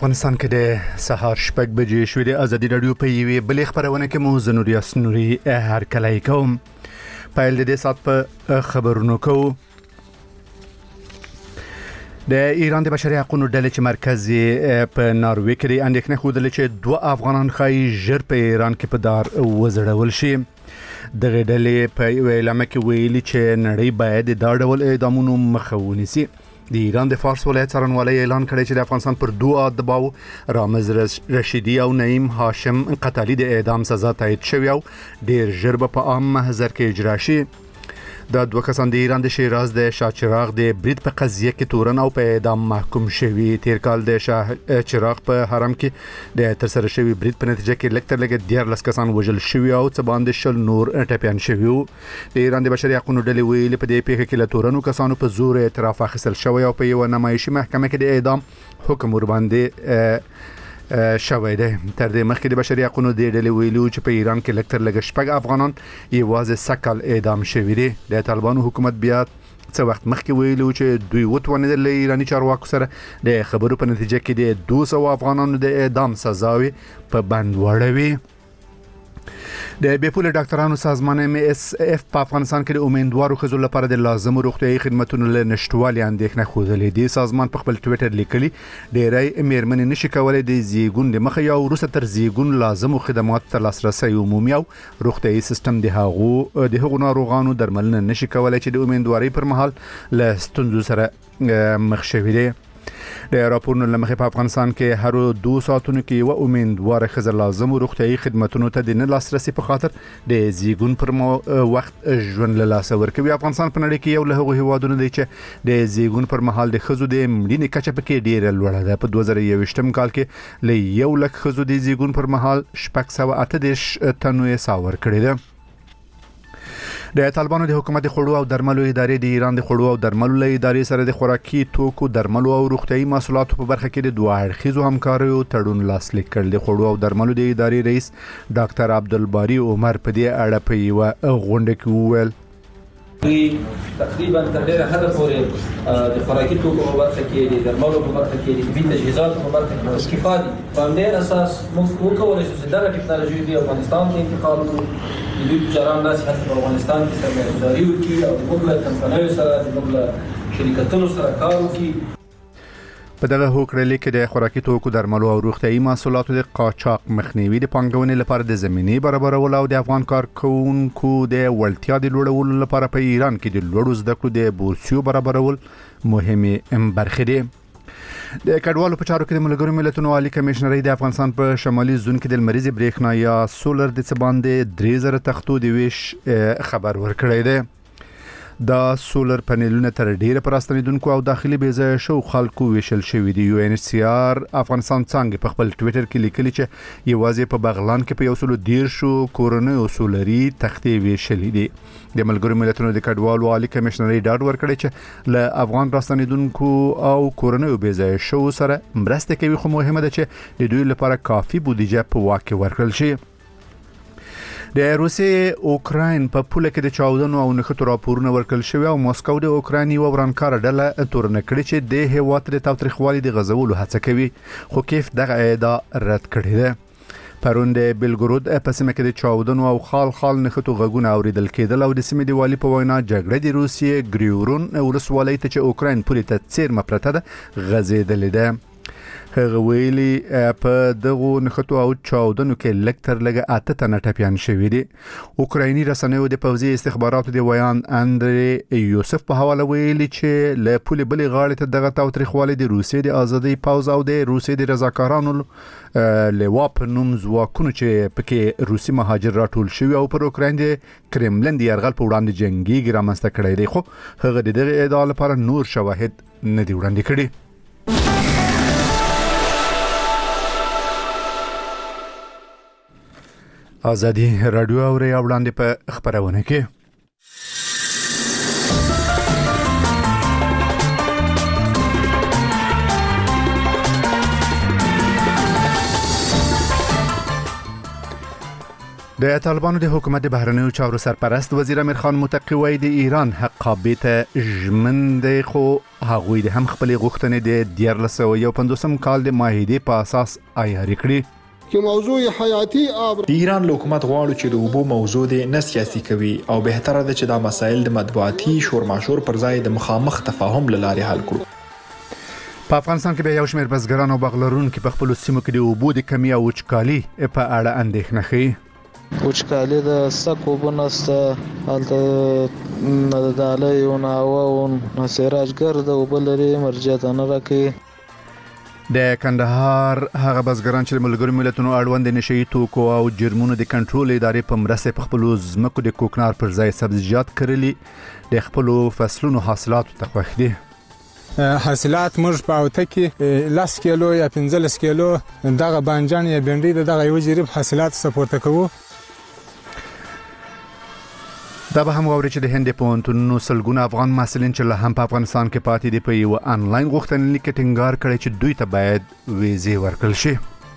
افغانستان کې د سهار شپږ بجې شوې د ازادي رادیو په یوې بلې خبرونه کې مو زنوریاس نوري هر کله کوم پایل د سات په خبرونو کوو. د ایران د بشري حقوقو ډلې چې مرکزي په ناروې کې د اندېښنې خوده چې دوه افغانان خای ژر په ایران کې په دار وزړول شي. د ډلې په اعلان کې ویلي چې نړۍ باید دا ډول اعدامونو مخه ونیسي. د ایران د فارس ولایت څارنوالۍ اعلان کړی چې د افغانستان پر دوه ادباو رامز رشیدي او نعیم هاشم قتالي د اعدام سزا تایید شوی او ډیر ژر په عام محضر کې اجرا شي. د دوه کسان د ایران د شیراز د شاهچراغ د برید په قضیه کې تورن او په اعدام محکوم شوی. تیر کال د شاهچراغ په حرم کې د ترسره شوی برید په نتیجه کې لکټر 14 کسان وژل شوی او څه باندې شل نور ټپيان شوی. د ایران د بشري حقوقو ډلې ویلي په دې پیښه کې له تورنو کسانو په زور اعتراف اخیستل شوی او په یو نمایشي محکمه کې د اعدام حکم ور باندې شوی دی. تر دې مخکې د بشري حقوقو د ډلې ویلو چې په ایران کې لکټر شپږ افغانان یوازې سکل اعدام شوی دي. د طالبانو حکومت بیا څه وخت مخکې ویلو چې دوی وتوانیدل له ایرانی چارواکو سره د خبرو په نتیجه کې د 200 افغانانو د اعدام سزاوي په بند وړوي. د بیپول ډاکټرانو سازمان MSF په افغانستان کې د امیدوارو ښځو لپاره د لازمو روغتیايي خدماتو له نشټوالي اندېښنه خوده. دی سازمان په خپل ټوئیټر لیکلي ډیری میرمنې نشي کولای د زیږون د مخه یا وروسته تر زیږون لازمو خدمات ته لاسرسي عمومي او روغتیايي سیستم د هغو ناروغانو درملنه نشي کولای چې د امیدوارۍ پر مهال له ستونزو سره مخ شوي دي. د راپورونو لمخې په افغانستان کې هر 2 ساعتونو کې یو امیدوار ښځه لازم روغتیايي خدماتو ته د نه لاسرسي په خاطر د زیږون پر وخت ژوند له لاسه ورکوي. افغانستان په نړۍ کې یو له هغو هیوادونو دی چې د زیږون پر مهال د ښځو د مړینې کچه پکې ډیره لوړه ده. په 2021 کال کې له 1 لک ښځو د زیږون پر مهال 638 تنو یې ساور کړی ده. د طالبانو د حکومت د خوړو او درملو ادارې د ایران د خوړو او درملو له ادارې سره د خوراکي توکو درملو او روغتیايي محصولاتو په برخه کې د دوه اړخیزو همکاریو تړون لاسلیک کړ. د خوړو او درملو د ادارې رئیس ډاکټر عبدالباری عمر په دې اړه په یو غونډه کې وویل تقریبا تر ډیره حد پورې د خوراکي توکو په برخه کې د درملو په برخه کې د طبي تجهیزاتو په برخه کې استفاده په دې اساس موږ وکولای شو چې دا ټکنالوژي د افغانستان ته انتقال کړو. د دوی تجاران داسې حتی په افغانستان کې سرمایه‌گذاري وکړي او موږ له کمپنیو سره موږ له شرکتونو سره کار وکړي. په دغه هوکړه کې د خوراکي توکو درملو او روغتیايي محصولاتو د قاچاق مخنیوي د پانګونې لپاره د زمینې برابرول او د افغان کارکونکو د وړتیا د لوړولو لپاره په ایران کې د لوړو زده کړو د بورسیو برابرول مهمه برخه دي. د کډوالو په چارو کې د ملګرو ملتونو عالی کمشنري د افغانستان په شمالي زون کې د لمریزي برېښنا یا سولر د څه باندې 3000 تختو د ویش خبر ورکړی دی. دا سولر پنلونه تر ډیره پراستنیدونکو او داخلي بيځای شو خلکو ویشل شوی دی. UNHCR افغانستان څنګه په خپل ټوئیټر کې لیکلي چې یوازې په بغلان کې په یو سلو 10 کورونو سولري تختې ویشل دي. د ملګرو ملتونو د کډوالو عالی کمشنري ډاډ ورکړی چې له افغان راستنیدونکو او کورونو بيځای شو سره مرسته کوي، خو مهمه ده چې د دوی لپاره کافي بودیجه په واقع ورکړل شي. د روسیې اوکراین په پوله کې د چاودنو او نښتو راپورونه ورکړل شوی او ماسکو د اوکراین یو ورانکار ډله تورن کړی چې د هیواد د تاوتریخوالي د غزولو هڅه کوي، خو کیف دغه ادعا رد کړې ده. پرون د بلګرود په سیمه کې د چاودنو او خال نښتو غږونه اوریدل کېدل او د سیمې د والی په وینا جګړه د روسیې ګریورون ولسوالۍ ته چې اوکراین پولی ته څیرمه پرته ده غځېدلې ده. هغه ویلي په دغه نښتو او چاودنو کې لکټر 8 تنه ټپيان شوي دي. اوکرایني رسنیو د پوځي استخباراتو د ویان اندري یوسف په حواله ویلي چې له پولې بلې غاړې ته دغه تاوتریخوالی د روسیې د ازادي پوځ او د روسیې د رضاکارانو لوا په نوم ځواکونو چې پکې روسي مهاجر راټول شوي او پر اوکراین د کرملن د یرغل په وړاندې جنگي رامنځته کړی دی، خو هغه د دغه ادعا لپاره نور شواهد نه دی وړاندې کړي. ازادي رادیو او وړاندې په خبرونه کې د طالبانو د حکومت بهرنیو چارو سرپرست وزیر امیر خان متقی وایي د ایران حقابې ته ژمن دی، خو هغوی د هم خپل غوښتنې د 1951 کال د معاهدې په اساس عیاري کړي چې موضوع حیاتي د ایران حکومت غواړي چې د اوبو موضوع د نه سیاسي کوي او بهتره ده چې دا مسایل د مطبوعاتي شورماشور پر ځای د مخامخ تفاهم لارې حل کړو. په افغانستان کې به یو شمېر بزګران او باغلرونکو په خپل سیمو کې د اوبو د کمی او وچکالي په اړه اندېښنه ښيي. وچکالي د سکو بنسته حالت نه داله یو ناوون سراج ګرد او بلري مرجته نه راکې. د کندهار هغه بزګران چې ملګرو ملتونو اړوند نشي توکو او جرمونو د کنټرول ادارې په مرسته په خپل ځمکو د کوکنار پر ځای سبزیجات کرلي د خپل فصلونو حاصلات ته خوښ دي. حاصلات موږ په اوته کې 10 کیلو یا 15 کیلو دغه بانجان یا بنډي دغه یو جریب حاصلات سپورت کوو. دا به هم ووري چې د هند په پوهنتونونو سلګونه افغان محصلین چې له هم په افغانستان کې پاتې دي په یو انلاین غوښتنلیک کې ټینګار کړی چې دوی ته باید ویزې ورکړل شي.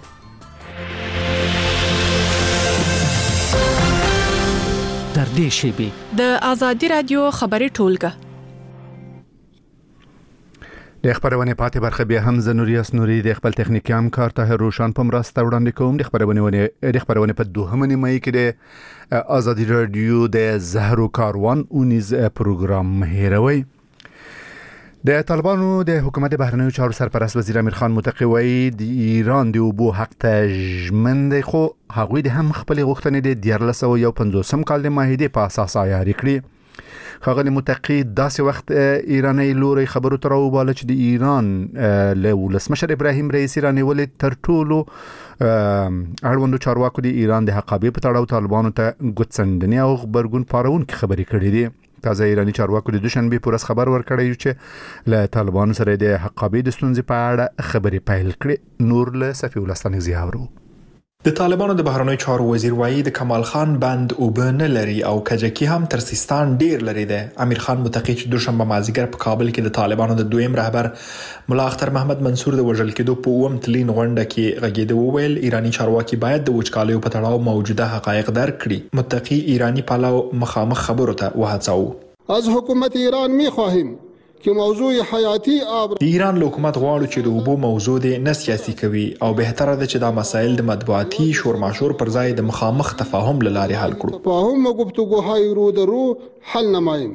تر دې شیبې د آزادي رادیو خبري ټولګه د خبرونه پاتې برخه بیا هم زنوریاس نوري د خپل تخنیکی همکار طاهر روشن په مرسته وړاندې کوم. د خبرونه په دوهمه نیمه کې د آزادي رادیو د زهرو کاروان اونیز پروګرام هیروي. د طالبانو د حکومت بهرنیو چارو سرپرست وزیر امیر خان متقی وایي د ایران د اوبو حق ته ژمن دی، خو هغوی د هم خپل غوښتنې د 1951 کال د معاهدې په اساس عیاري کړي. خاغلی متقی داسې وخت ایرانی لوري خبرو تر وباله چې د ایران له ولسمشر ابراهیم رئیسی رانیولې تر ټولو اړوندو چارواکو د ایران د حقابې په تړاو طالبانو ته ګوتڅندنې او خبرګون پارونکي خبرې کړې دي. تازه ایرانی چارواکو د دوشنبه پورس خبر ورکړی چې له طالبانو سره د حقابې د ستونزې په اړه خبرې پیل کړې. نور له صفی ولستان زیاورو. د طالبانو د بهرنیو چارو وزیر وایي د کمال خان بند اوبه نه لري او کجکی هم تر سیستان ډیر لري ده. امیر خان متقی چې دوشنبه مازیګر په کابل کې د طالبانو د دویم رهبر ملا اختر محمد منصور د وژل کېدو په اوم تلین غونډه کې غږیده وویل ایرانی چارواکي باید د وچکالۍ په تړاو موجوده حقایق درک کړي. متقی ایرانی پلاو مخامخ خبرو ته وهڅاو. از حکومت ایران می‌خواهیم که موضوع حیاتي د ایران حکومت غواړي چې د اوبو موضوع د نه سیاسي کوي او بهتره ده چې دا مسایل د مطبوعاتي شورماشور پر ځای د مخامخ تفاهم لارې حل کړو. تفاهم و گفتگوهای رو در رو حل نماییم.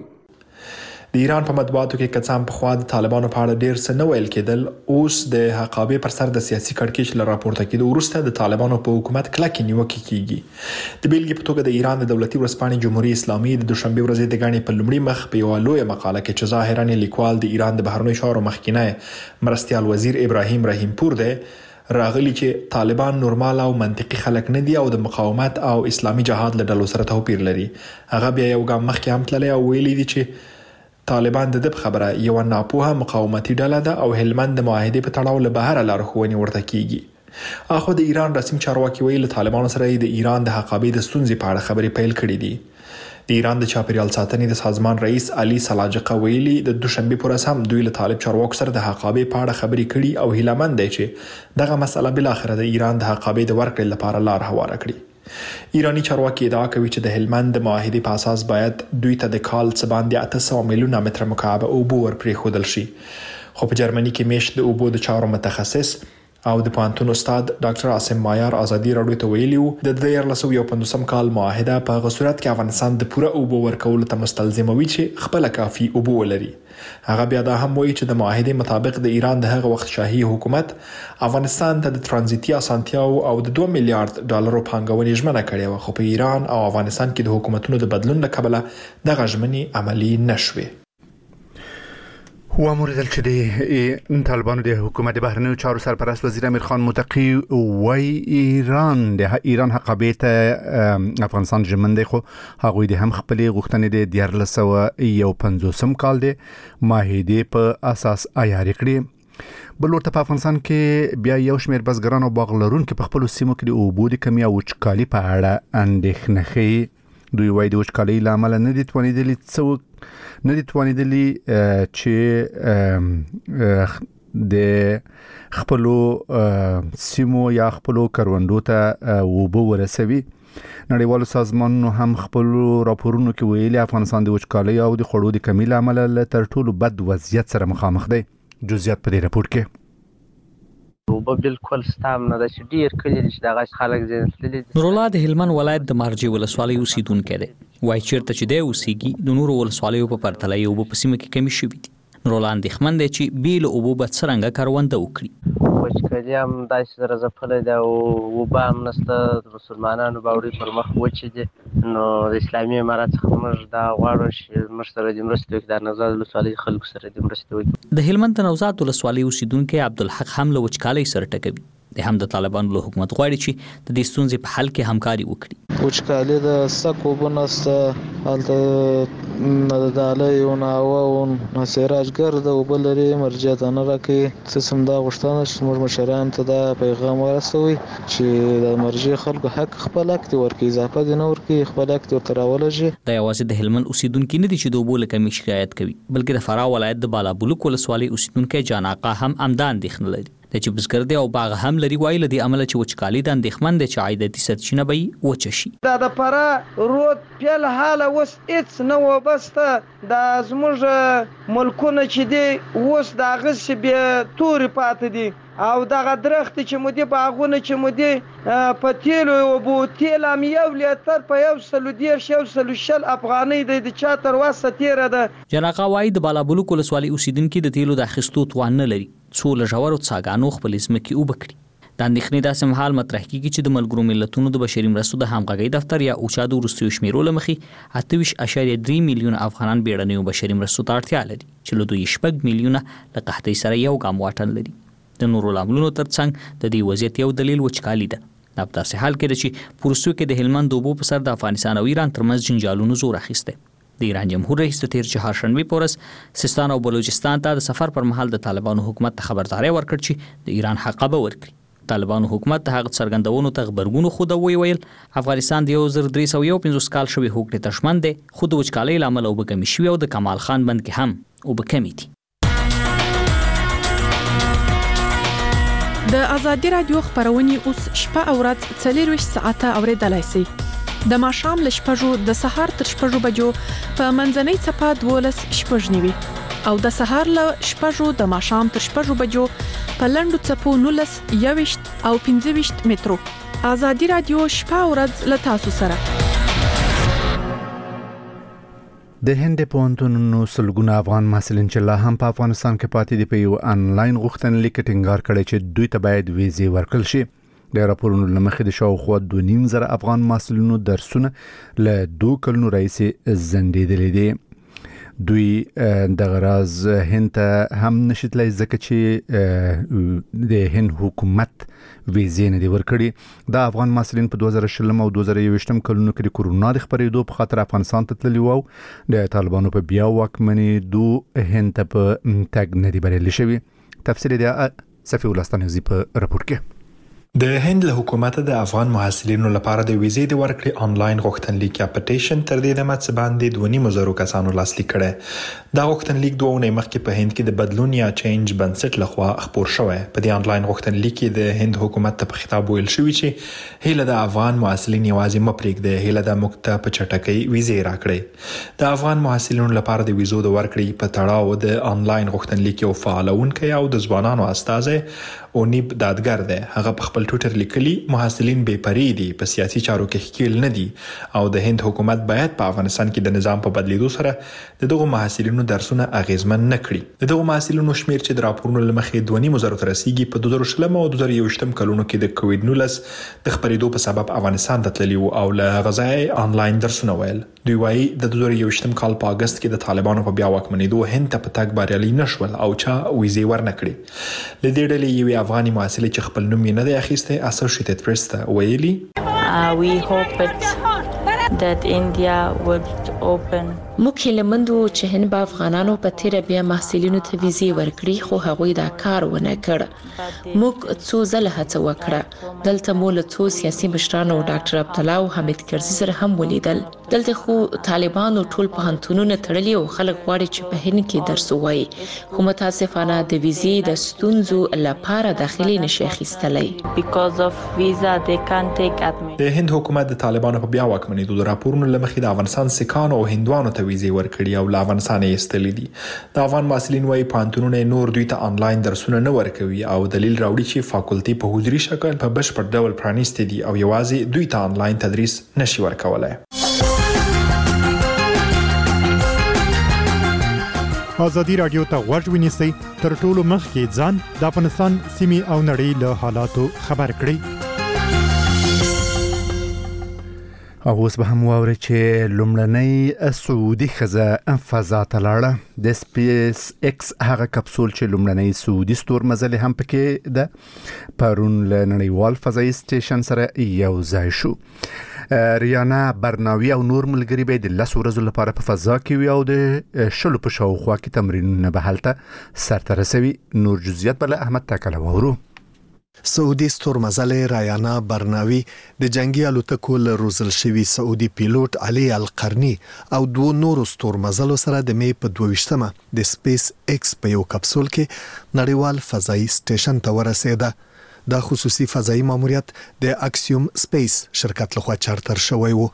د ایران په مطبوعاتو کې کڅام په خوا د طالبانو په اړه ډیر څه نه ویل کېدل. اوس د حقابې پر سر د سیاسي کړکېچ ل راپورته کېدو وروسته د طالبانو په حکومت کلکې نیوکې کیږي. د بیلګې په توګه د ایران د دولتي ورځپاڼې جمهوریت اسلامي د دوشنبه ورځې د غاڼې په لومړي مخ په یو لوی مقاله کې چې ظاهرا لیکوال د ایران د بهرنیو چارو مخکینی مرستيال وزیر ابراهیم رحیم پور دی راغلی چې طالبان نورمال او منطقي خلک نه دي او د مقاومت او اسلامي جهاد له ډلو سره توپیر لري. هغه بیا یو ګام مخکې هم تللی او ویلي دي چې طالبان د خبره یو ناپوهه مقاومتي ډله ده او هلمند د معاهدې په تړاو له بهر لارښوونې ورته کیږي. اخو د ایران رسمي چارواکي ویل طالبانو سره د ایران د حقابې د ستونزې په اړه خبرې پیل کړې دي. د ایران د چاپیریال ساتنې د سازمان رئیس علي سلاجقه ویلي د دوشنبه پر اساس دوی له طالب چارواکو سره د حقابې په اړه خبرې کړي او هیلمند دي چې دغه مسله بل اخر د ایران د حقابې د ورکړې لپاره لار هواره کړي. ایرانی چارواکي ادعا کوي چې د هلمند د معاهدې په اساس باید دوی ته د کال څخه باندې 800 میلیونه متر مکعب اوبه ورپرې خودل شي. خو په جرمني کې میشت د اوبو د چارو متخصص او د پانتون استاد ډاکټر عاصم مایار آزادي راډیو ته ویلي وو د 2015 کال معاهده په هغه صورت کې افغانستان د پوره اوبو ورکول ته مستلزموي چې خپل کافي اوبه ولري. هغه بیا دا هم وایي چې د معاهدې مطابق د ایران د هغه وخت شاهي حکومت افغانستان ته د ترانزیتي اسانتیاو او د 2 میلیارډ ډالرو پانګونې ژمنه کړې و، خو په ایران او افغانستان کې د حکومتونو د بدلون له کبله دغه ژمنې عملی نشوي. هو موردل چې د طالبانو د حکومت بهرنیو چارو سرپرست وزیر امیر خان متقی وای ایران حقابې ته افغانستان ژمن دی، خو هغوی د هم خپل غوښتنې د 1951 کال د معاهدې په اساس عیاري کړي. بل ورته په افغانستان کې بیا یو شمېر بزګران او باغلرونکو په خپل سیمو کې د اوبو د کمی او وچکالي په اړه اندېښنه ښيي. دوی وایي د وچکالۍ له امله نه دي توانېدلي چې د خپلو سیمو یا خپلو کروندو ته اوبه ورسوي. نړیوال سازمانونو هم خپل راپورونو کې ویلي افغانستان د وچکالۍ او د خوړو د کمی له امله تر ټولو بد وضعیت سره مخامخ دی. جزئیات په دې راپور کې وبه بالکل ستام نه د ډیر کلی چې دغه خلک زیاتلي. نورالله د هلمند ولایت د مارجې ولسوالۍ اوسیدونکی دی. وایي چیرته چې دی اوسیږي د نورو ولسوالیو په پرتله یې اوبه په سیمه کې کمی شوي دي. نورالله اندېښمن دی چې بې له اوبو به څرنګه کرونده وکړي. وچکالي هم داسې سره ځپلی ده او اوبه هم نشته. د مسلمانانو باوري پر مخ وچې دي. نو د اسلامي امارت څخه موږ دا غواړو چې موږ سره د مرستې وکړي. د نوزاد ولسوالۍ خلکو سره د مرستې وکړي. د هلمند د نوزاد ولسوالۍ اوسیدونکی عبدالحق هم له وچکالۍ سره ټکوي. د هم د طالبانو له حکومت غواړي چې د دې ستونزې په حل کې همکاري وکړي. وچکالي د سکو اوبه نشته، هلته نه د دالۍ او نه هوا او نه سیراج ګرد اوبه لري، مرجع ته نه راکوي. څه هم دا غوښتنه چې زموږ مشرانو ته دا پیغام ورسوي چې د مرجع خلکو حق خپل حق دې ورکړي، اضافه دې نه ورکړي، خپل حق دې ورته راولږي. دا یوازې د هلمند اوسیدونکي نه دي چې د اوبو له کمۍ شکایت کوي، بلکې د فراه ولایت د بالابلوک ولسوالۍ اوسیدونکی جان آقا هم همدا اندېښنه لري. د چې بزګر دی او باغ هم لري، وایي له دې امله چې وچکالي د اندېښمن دی چې عایداتي سرچینه به یې وچه شي. دا د فراه رود پیل حاله اوس هېڅ نه وابسته. دا زموږ ملکونه چې دي اوس د هغسې بې تورې پاتې دي او دغه درختې چې مو دي، باغونه چې مو دي په تیلو اوبو، تیل هم 1 لیتر په 110 افغانۍ دی، د چا تر وسه تیره ده. جان آقا وایي د بالابلوک ولسوالۍ اوسیدونکي د تیلو د اخیستو توان نه لري څو له ژورو څاګانو خپلې ځمکې اوبه کړي. د اندېښنې داسې مهال مطرح کېږي چې د ملګرو ملتونو د بشري مرستو د همغږۍ دفتر یا اوچا د وروستیو شمیرو له مخې 28.3 میلیونه افغانان بیړنیو بشري مرستو ته اړتیا لري چې له دوی 6 میلیونه له قحطۍ سره یو ګام واټن لري. د نورو لاملونو ترڅنګ د دې وضعیت یو دلیل وچکالي ده. دا په داسې حال کې ده چې په روسیو کې د هلمند اوبو په سر د افغانستان او ایران ترمنځ جنجالونو زور اخیستی. د ایران جمهور رئیس د تیر چهارشنبې په ورځ سیستان او بلوچستان ته د سفر پر مهال د طالبانو حکومت ته خبرداری ورکړ چې د ایران حق به ورکړي. طالبانو حکومت ته هغه څرګندونو ته غبرګون خو دا ویل افغانستان د 1351 کال شوی حکومت تشمن دی، خو د وچکالۍ له امله اوبه کمې شوي او د کمال خان بند کې هم اوبه کمې دي. د ازادي رادیو خبرونه اوس شپه او ورځ 24 ساعته اوریدلای شئ. د ماښام له 6 د سهار تر 6 بجو په منځنۍ چپه 12:09 او د سهار له 6 د ماښام تر 6 بجو په لنډو چپو 19 او 15 مترو. ازادي رادیو شپه او ورځ له تاسو سره. د هند پوهنتونونو سلګونه افغان محصلین چې لا هم په افغانستان کې پاتې دي په یو انلاین غوښتنلیک ټینګار کړی چې دوی ته باید ویزې ورکړل شي. د راپورونو لمخې د شاوخوا 2.5 افغان محصلینو درسونه له 2 کلونو راهیسې ځنډېدلي دي. دوی د غراز هند ته هم نشیتلای ځکه چې د هند حکومت ویزې نه دی ورکړي. د افغان محصلین په 2020 او 2021 کلونو کې د کورونا د خپرېدو په خاطر افغانستان ته تللي وو. د طالبانو په بیا واکمنېدو هند ته په تګ نه دی بریالي شوي. تفصیل د صفي ولستانیزي په راپور کې. د هند له حکومت د افغان محصلینو لپاره د ویزې د ورکړې انلاین غوښتنلیک یا پټیشن تر دې دمه څه باندې 2.5 کسانو لاسلیک کړي. دا غوښتنلیک 2 اونۍ مخکې په هند کې د بدلون یا چینج بنسټ لخوا خپور شوی. په دې انلاین غوښتنلیک کې د هند حکومت ته په خطاب ویل شوی چې هیله د افغان محصلین یوازې مپریږدي، هیله د موږ په چټکۍ ویزې راکړي. د افغان محصلینو لپاره د ویزو د ورکړې په تړاو د انلاین غوښتنلیک یو فعالونکی او د ځوانانو استازی اونیب دادګر دی. هغه په خپل ټویټر لیکلي محصلین بې پرې دي، په سیاسي چارو کې ښکیل نه دي او د هند حکومت باید په افغانستان کې د نظام په بدلیدو سره د دغو محصلینو درسونه اغیزمن نه کړي. د دغو محصلینو شمیر چې د راپورونو لمخې 2.5 ته رسیدي په 2020 او 2021 کلونو کې د کووډ 19 د خپرېدو په سبب افغانستان ته تللي وو او له غزای انلاین درسونه ویل. دوی وایي د 2021 کال په اگست کې د طالبانو په بیا واکمنېدو هند ته په تګ بریالي نشول او چا ویزې ورنکړي. له دې ډلې یوې افغاني محصلې چې خپل نوم یې نه دی اخیستی اسوسییټډ پریس ته ویلي we hope that India would موږ هیلهمند وو چې هند به افغانانو په تیره بیا محصلینو ته ویزې ورکړي، خو هغوی دا کار ونه کړ. موږ څو ځله هڅه وکړه. دلته مو له څو سیاسي مشرانو ډاکټر عبدالله او حمید کرزي سره هم ولیدل. دلته خو طالبانو ټول پوهنتونونه تړلي او خلک غواړي چې په هند کې درس ووایي، خو متاسفانه د ویزې د ستونزو لپاره داخلي نشي اخیستلی. د هند حکومت د طالبانو په بیا واکمنېدو د راپورونو له مخې د افغانستان سیکانو او هندوانو ته ویزې ورکړي او له افغانستان یې ایستلې دي. د افغان محصلین وايي پوهنتونونه نور دوی ته آنلاین درسونه نه ورکوي او دلیل راوړي چې فاکولټي په حضوري شکل په بشپړ ډول پرانیستي دي او یوازې دوی ته آنلاین تدریس نشي ورکولای. ازادي رادیو ته غوږ ونیسئ، تر ټولو مخکې ځان د افغانستان سیمې او نړۍ له حالاتو خبر کړئ. او اوس به هم واورئ چې لومړنۍ سعودي ښځه فضا ته لاړه. د سپیس ایکس هغه کپسول چې لومړنۍ سعودي ستورمزلې هم پکې ده پرون له نړیوال فضایي سټیشن سره یو ځای شو. ریانا برناوی او نور ملګری به د 10 ورځې لپاره په فضا کې وي او د شلو په شاوخوا کې تمرینونه به هلته سرته رسوي. نور جزئیات بل احمد تاکله وورو. سعودي ستورمزلې ریانا برناوی د جنگي الوتکو له روزل شوی سعودي پیلوټ علي القرني او دوه نورو ستورمزلو سره د می په 22مه د سپیس ایکس په یو کپسول کې نړیوال فضایي سټیشن ته ورسېده. دا خصوصي فضایي ماموریت د اکسیوم سپیس شرکت لخوا چارتر شوی وو.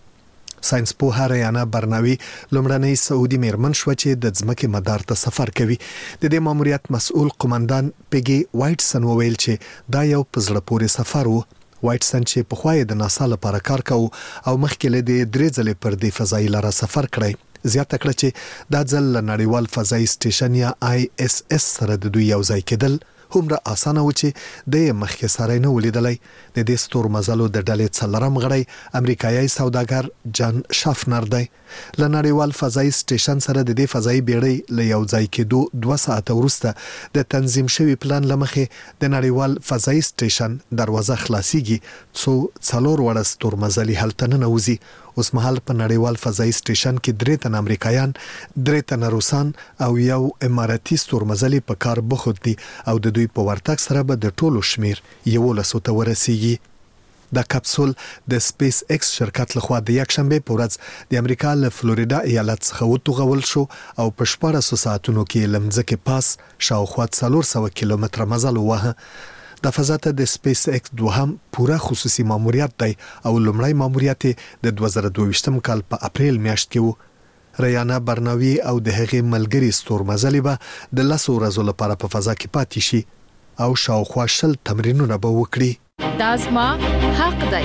ساينس پوه ریانا برناوی لومړنۍ سعودي میرمن شو چې د ځمکې مدار ته سفر کوي. د دې ماموریت مسؤل قومندان پیګي وایټسن وویل چې دا یو پزړه پورې سفر وو. وایټسن چې په خوای د ناسا لپاره کار کاوه او مخکې له دې درې ځلې پر دې فضایي لاره سفر کړی، زیاته کړه چې دا ځل نړیوال فضایي سټیشن یا ISS سره د دوی یو ځای کېدل همره اسانه و چې د مخکې سره نه ولیدلای. د دې ستورمزلو د ډلې څلورم غړی امریکایي سوداګر جان شافنر دی. له نړیوال فضایي سټیشن سره د دې فضایي بیړۍ له یو ځای کېدو 2 ساعته وروسته د تنظیم شوی پلان لمخې د نړیوال فضایي سټیشن دروازه خلاصيږي څو څلور وړه ستورمزلي هلته نه نوځي. اوس مهال په نړیوال فضایي سټیشن کې 3 تن امریکایان، 3 تن روسان او یو اماراتي ستورمزلي په کار بوخت دي او د دوی په ورتګ سره به د ټولو شمیر 11 ته ورسیږي. دا کپسول د سپیس ایکس شرکت لخوا د یک شنبه په ورځ د امریکا له فلوریدا ایالت څخه وټوغول شو او په 14 ساعتونو کې لمځکه پاس شاوخوا 400 کیلومتره مزل ووهه. د فضا ته د سپیس ایکس دوهم پوره خصوصي ماموریت دی او لومړی ماموریت د 2022 کال په اپریل میاشت کې وو. ریانا برناوی او د هغې ملګری ستورمزلې به د 10 ورځو لپاره په فضا کې پاتې شي او شاوخوا 10 تمرینونه به وکړي. دا زما حق دی.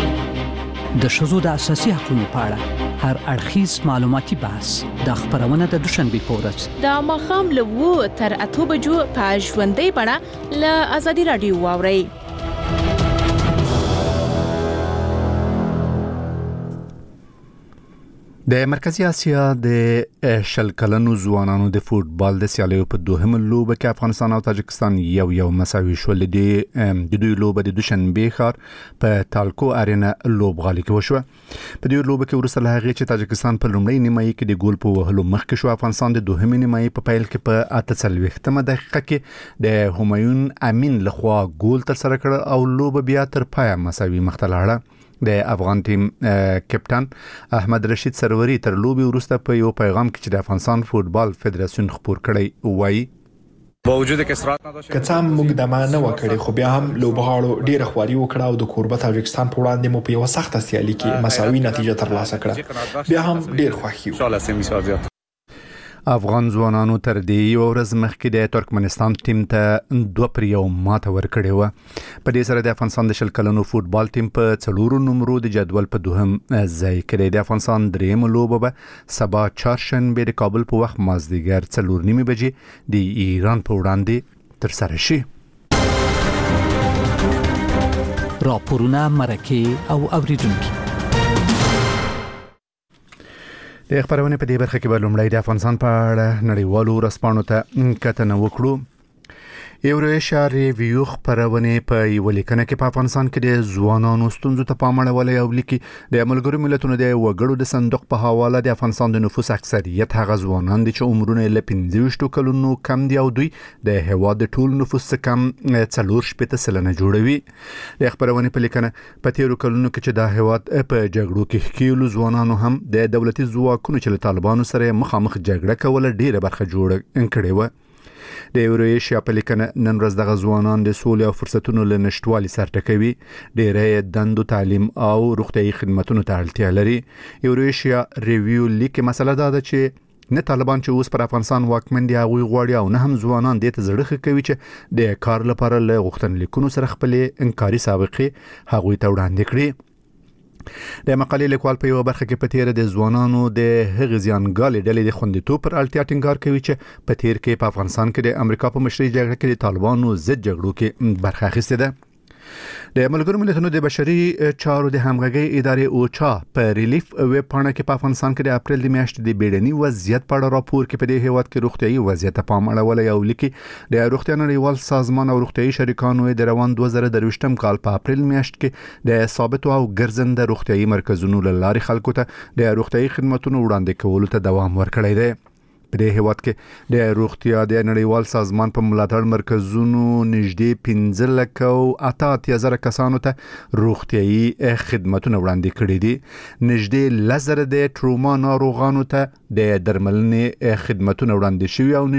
د ښځو د اساسي حقوقو په اړه هر اړخیز معلوماتي بحث د خبرونه د دوشنبه په ورځ د ماښام له 2 تر 8 بجو په ژوندۍ بڼه له ازادي رادیو واورئ. د مرکزی اسیا د شل کلنو ځوانانو د فوتبال د سیالیو په دوهمه لوبه کې افغانستان او تاجکستان یو مساوي شول. د دوی لوبه د دوشنبه ښار په تالکو ارینا لوبغالي کې وشوه. په دې لوبه کې ورسره هغه چې تاجکستان په لومړۍ نیمایي کې د ګول په وهلو مخکې شو، افغانستان د دوهمه نیمایي په پیل کې په 48مه دقیقه کې د همایون امین لخوا ګول ترسره کړ او لوبه بیا تر پایه مساوي مخته لاړه. د افغان ټیم کپټان احمد رشید سروري تر لوبي وروسته په یو پیغام کې چې د افغانستان فوتبال فدراسیون خبر کړی وایي با وجود کسرات کڅام موږ د مانه وکړي خو بیا هم لوبغاړو ډیره خواري وکړه او د کوربه تاجکستان په وړاندې مو په یو سخت سیالي کې مساوي نتیجه ترلاسه کړه. بیا هم ډیر خوښ یو. افغان ځوانانو تر دې یو ورځ مخکې د ترکمنستان ټیم ته 2-1 ماته ورکړې وه. په دې سره د افغانستان د شل کلنو فوتبال ټیم په 4 نمبرو د جدول په دوهم ځای کې دی. د افغانستان درېیمه لوبه به سبا چهارشنبه د کابل په وخت مازدیګر 4:30 بجې د ایران په وړاندې ترسره شي. راپورونه مرکه او اوریدونکو د خبرونه په دې برخه کې به لومړی د افغانستان په اړه نړیوالو ورځپاڼو ته کتنه وکړو. ایوریشیا ریویو خبرونه په یو لیکنه کې په افغانستان کې د ځوانانو ستونزو ته پام اړولی او لیکي د ملګرو ملتونو د وګړو د صندوق په حواله د افغانستان د نفوس اکثریت هغه ځوانان دي چې عمرونه له 15 کلونو کم دي او دوی د هیواد د ټول نفوس څخه کم 4.8% جوړوي. د خبرونه په لیکنه په تیرو کلونو کې چې د هیواد په جګړو کې خېلو ځوانانو هم د دولتي ځواکونو چې له طالبانو سره مخامخ جګړه کوله ډیره برخه جوړه کړې و. د ایوریشیا په لیکنه نن ورځ د ځوانان د سولې او فرصتونو له نشټوالي سره ټکوي، ډېرې دندو تعلیم او روغتیايي خدماتو ته اړتیا لري. ایوریشیا ریویو لیکي مسله دا ده چې نه طالبان چې اوس پر افغانستان واکمن دي هغوی غواړي او نه هم ځوانان دې ته زړه کوي چې د کار لپاره له غوښتنلیکونو سره خپل انکاري سابقې هغوی ته وړاندې کړي. د مقالې لیکوال په یو برخه کې په تیر د ځوانانو د هغې زیانګالې ډلې د خوندیتوب پر اړتیا ټینګار کوي چې په تیر کې په افغانستان کې د امریکا په مشرۍ جګړه کې د طالبانو ضد جګړو کې برخه اخیستې ده. د ملګرو ملتونو د بشري چارو د همغږي ادارې اوچا په ریلیف ویب پاڼه کې په افغانستان کې د اپریل د میاشتې د بیړني وضعیت په اړه راپور کې په دې هیواد کې روغتیايي وضعیت ته پام اړولی او لیکي د روغتیا نړیوال سازمان او روغتیايي شریکانو د روان 2023 کال په اپریل میاشت کې د ثابتو او ګرځنده روغتیايي مرکزونو له لارې خلکو ته د روغتیايي خدماتو وړاندې کولو ته دوام ورکړی دی. په دې هیواد کې د روغتیا د نړیوال سازمان په ملاتړ مرکزونو نږدې 15,000 کسانو ته روغتیايي خدماتونه وړاندې کړي دي. نږدې 10,000 د ټروما ناروغانو ته د درملنې خدماتونه وړاندې شوي او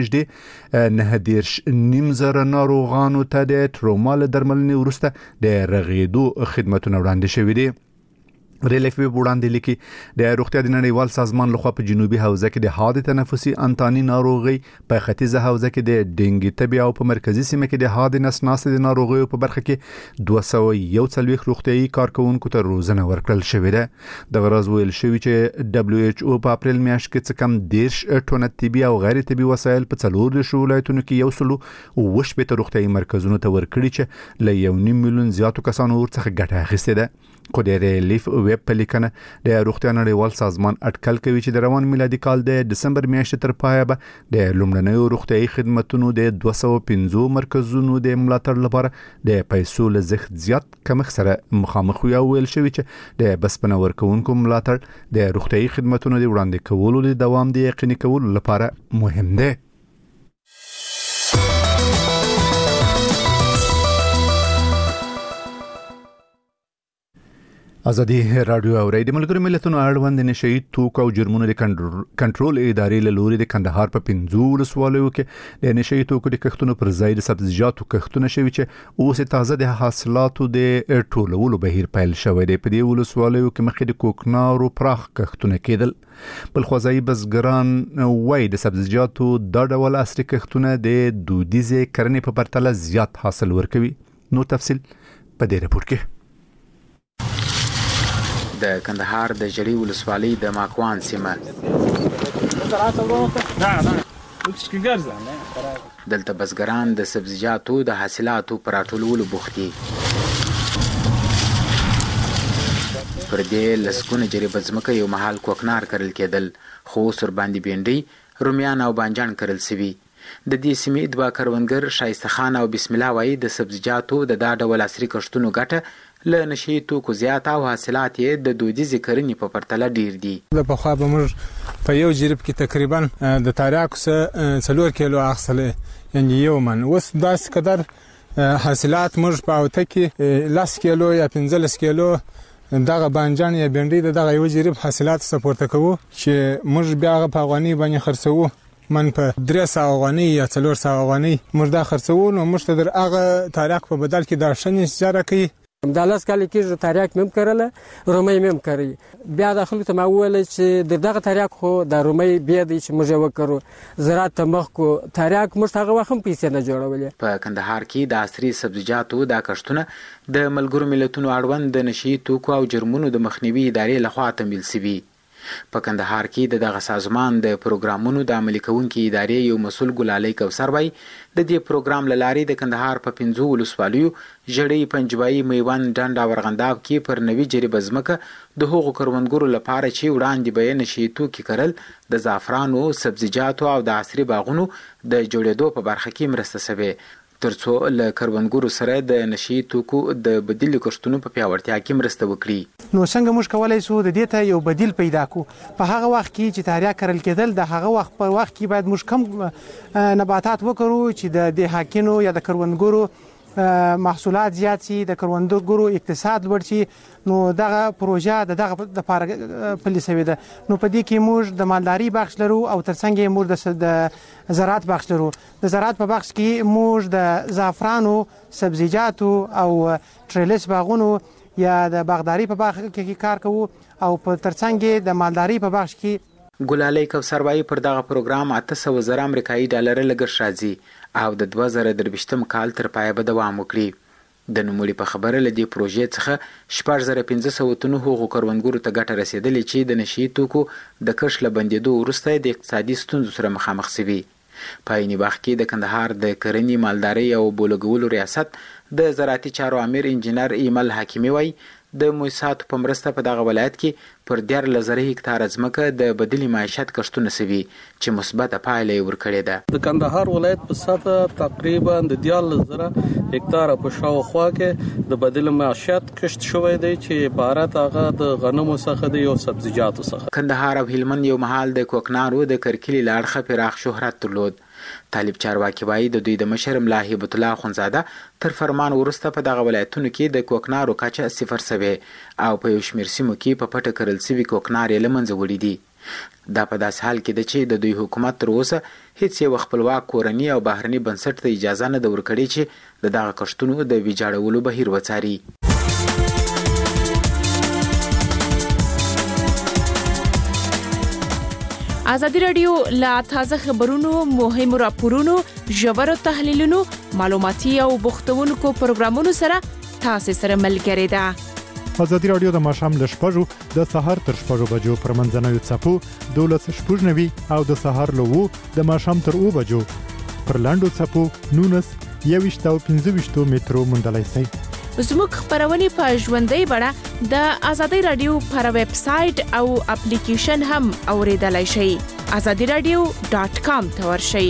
نږدې 9,500 ناروغانو ته د ټروما له درملنې وروسته د رغېدو خدماتونه وړاندې شوي دي. ریلیف ویب وړاندې لیکي د روغتیا د نړیوال سازمان لخوا په جنوبي حوزه کې د حاد تنفسي انتاني ناروغي، په ختیځه حوزه کې د ډینګي تبي او په مرکزی سیمه کې د حاد نسناسې د ناروغیو په برخه کې 241 روغتیايي کارکونکو ته روزنه ورکړل شوې ده. د غرض ویل شوی چې WHO په اپریل میاشت کې څه کم 10 ټنه طبي او غیر طبي وسایل په 4 ولایتونو کې 100 روغتیايي مرکزونو ته ورکړي چې له 1.5 میلیون زیاتو کسانو ورڅخه ګټه اخیستې ده. خو د ریلیف ویب په لیکنه د روغتیا نړیوال سازمان اټکل کوي چې د روان میلادي کال د دسمبر میاشتې تر پایه به د لومړنیو روغتیايي خدماتونو د 250 مرکزونو د ملاتړ لپاره د پیسو له زیات کمښت سره مخامخ وي. ویل شوی چې د بسپنه ورکوونکو ملاتړ د روغتیايي خدماتو د وړاندې کولو د دوام د یقیني کولو لپاره مهم دی. ازادي رادیو او د ملګرو ملتونو اړوند نشئی توکو او جرمونو د کنټرول ادارې له لوري د کندهار په 15 ولسوالیو کې د نشئی توکو د کښتونو پر ځای د سبزیجاتو کښتونه شوي چې اوس تازه د حاصلاتو د ټولولو بهیر پیل شوی دی. په دې ولسوالیو کې مخکې د کوکنارو پراخ کښتونه کېدل. بل خوځای بزګران وای د سبزیجاتو د ډول اصلي کښتونه د دودیزه کرنې په پرتله زیات حاصل ورکوي. نو تفصیل په دې رپورت کې. د کندهار د جړی ولسوالۍ د ماکوان سیمه دلته بزګران د سبزیجاتو د حاصلاتو پر راټولولو بوخت دي. پر دې لسکونه جریب ځمکه یو محل کوکنار کرل کېدل، خو سر باندې بینډي، رومیان او بانجان کرل سوي. د دې سیمې دوه کروندګر شایسته خان او بسم الله وایي د سبزیجاتو د دا ډول عصري کښتونو ګټه له نشئی توکو زیات او حاصلات یې د دودیزې کرنې په پرتله ډیر دي. د پخوا به موږ په یو جریب کې تقریبا د تاریاکو څخه 4 کیلو اخیستلې، یعنې یو من. اوس داسې قدر حاصلات موږ په اوته کې 10 کیلو یا 15 کیلو دغه بانجان یا بینډي دغه یو جریب حاصلات سپورته کوو چې موږ بیا په افغاني باندې خرڅوو. من په 300 افغاني یا 400 افغاني موږ دا خرڅوو، نو موږ ته در هغه تاریاک په بدل کې دا شنې سجاره کوي. د لاس کال کې تاریاک مم کرله، رومي مم کوي. بیا د خلکو ته معول چې دغه تاریاک خو د رومي بیا د چې موږ وکړو زراعت تمخ کو تاریاک موږ هغه وخت پیسې نه جوړولې. په کندهار کې د عصري سبزیجاتو د کښتونه د ملګرو ملتونو اړوند د نشئی توکو او جرمونو د مخنیوي ادارې لخوا تمویل شوی. په کندهار کې دغه سازمان د پروګرامونو د عملي کوونکي ادارې یو مسؤل ګلالۍ کوثر وایي د دې پروګرام له لارې د کندهار په 15 ولسوالیو جړی، پنجوایي، میوند، ډنډ او ارغنداب کې پر نوي جریب ځمکه د هغو کروندګرو لپاره چې وړاندې به نشئی توکي کرل د زعفرانو، سبزیجاتو او د عصري باغونو د جوړېدو په برخه کې مرسته شوې. ترڅو له کروندګرو سره د نشي توکو د بدیل کښتونو په پیاوړتیا کې مرسته وکړي. نو څنګه موږ کولای شو د دې ته یو بدیل پیدا کو؟ په هغه وخت کې چې تاریخ کرل کېدل د هغه وخت په وخت کې باید موږ کم نباتات وکړو چې د حاکینو یا د کروندګرو محصولات زیات شي، د کروندګرو اقتصاد لوړ شي. نو دغه پروژه دغه لپاره پلي شوې ده. نو په دې کې موږ د مالداري بخش لرو او ترڅنګ یې موږ د زراعت بخش لرو. د زراعت په بخش کې موږ د زعفرانو، سبزیجاتو او ټریلس باغونو یا د باغداري په بخش کې کار کوو او په ترڅنګ د مالداري په بخش کې ګلالۍ کوثر وايي پر دغه پروګرام 800 امریکایي ډالر لګښت راځي او د 2023م کال تر پایه به دوام وکړي. د نوموړي په خبره لدی پروژې څخه 4500 تنو هغو کروندګرو ته ګټه رسیدلې چې د نشي توکو د کښت له بندېدو وروسته د اقتصادي ستونزو سره مخامخ شوي. په عین وخت کې د کندهار د کرنې، مالدارۍ او بولګولو ریاست د زراعتي چارو امیر انجینر ایمل حکیمي وايي د موسساتو په مرسته په دغه ولایت کې پر 13,000 هکتار ځمکه د بدیل معیشت کښتونه سوي چې مثبت پایله ورکړې ده. د کندهار ولایت په سطح تقریبا د 13,000 هکتار په شاوخوا کې د بدیل معیشت کښت شوی دی چې عبارت هغه د غنمو څخه دی او سبزیجاتو څخه. کندهار او هلمند یو مهال د کوکنارو د کرکلي لاړخه پراخ شهرت درلود. طالب چارواکي وايي د دوی د مشر ملا هیبت الله اخونزاده تر فرمان وروسته په دغه ولایتونو کې د کوکنارو کچه 0 سوي او په یو شمېر سیمو کې په پټه کرل سوي کوکنار یې له منځه وړي دي. دا په داس حال کې ده چې د دوی حکومت تر اوسه هیڅ یو خپلواک کورني او بهرني بنسټ ته اجازه نه ده ورکړې چې د دغه کښتونو د ویجاړولو بهیر وڅاري. ازادي رادیو لا تازه خبرونو، مهمو راپورونو، ژورو تحلیلونو، معلوماتي او بوختونکو پروګرامونو سره تاسو سره ملګری ده. ازادي رادیو د ماښام له 6 د سهار تر 6 بجو پر منځنوي څپو 12:90 او د سهار له 2 د ماښام تر 2 بجو پر لاندو څپو 19 او 15 مترو مندلای شي. زموږ خبرونه په ژوندۍ بڼه د ازادي رادیو پر ویب سټ او اپلیکیشن هم اوریدلای شئ. azadiradio.com ته ورشئ.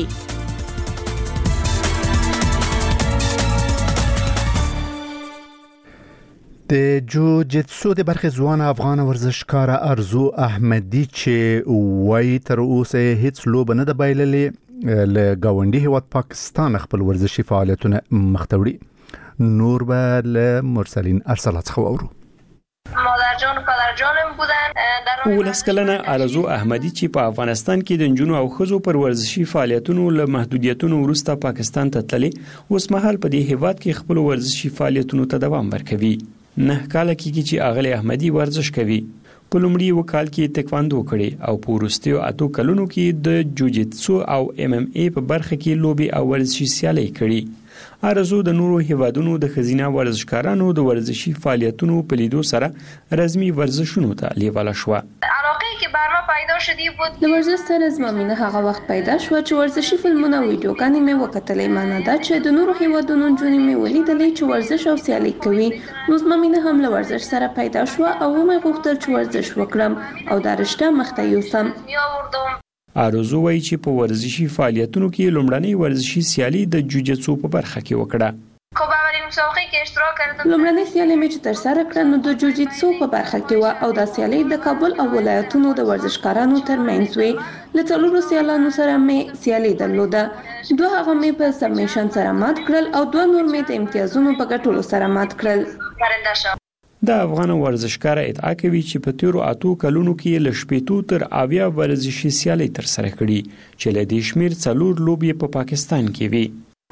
د جوجیتسو د برخې ځوان افغان ورزشکار ارزو احمدی چې وای تر اوسه هیڅ لوبه نه د بایللې له گاونډي هیواد پاکستان خپل ورزشي فعالیتونه مختوړي. نور به له مرسلین ارسلات څخه وورو. مادرجان و پدرجانم بودن. ولس کلنه ارزو احمدی چې په افغانستان کې د نجونو او ښځو پر ورزشي فعالیتونو له محدودیتونو وروسته پاکستان ته تللي، اوس مهال په دې هیواد کې خپل ورزشي فعالیتونو ته دوام ورکوي. 9 کال کېږي چې اغلی احمدی ورزش کوي. په لومړي وکال کې تکواندو کړي او په وروستیو 8 کلونو کې د جوجیتسو او MMA په برخه کې لوبي او ورزشي سیالۍ کړي. ارزو د نورو هیوادونو د خزینه ورزشکارانو د ورزشي فعالیتونو په لیدو سره رسمي ورزشونو ته لیواله شو. علاقه که بر ما پیدا شدی بود د ورزش سره زمامینه هغه وخت پیدا شو چې ورزشي فلمونه او ویډیوګانې مې وکتلې. معنی دا چې د نورو هیوادونو نجونې مې ولیدلې چې ورزش او سیالي کوي. نو زمامینه هم له ورزش سره پیدا شو او مې غوښتل چې ورزش وکړم او دا رشته مخته یوسم. ارزو وایي چې په ورزشي فعالیتونو کې لومړنۍ ورزشي سیالي د جوجیتسو په برخه کې وکړه. خب اولین مسابقه کې اشتراک کردم. لومړنۍ سیالي مې چې ترسره کړه نو د جوجیتسو په برخه کې و او دا سیالي د کابل او ولایتونو د ورزشکارانو ترمنځ وې. له څلورو سیالانو سره مې سیالي درلوده. 2 هغه مې په سبمیشن سره مات کړل او 2 نور مې د امتیازونو په ګټلو سره مات کړل. د افغان ورزشکار ادعا کوي چې په تیرو 8 کلونو کې له 80 تر 90 ورزشي سیالۍ تر سره کړي چې له دې شمیر 4 لوبې په پاکستان کې وي.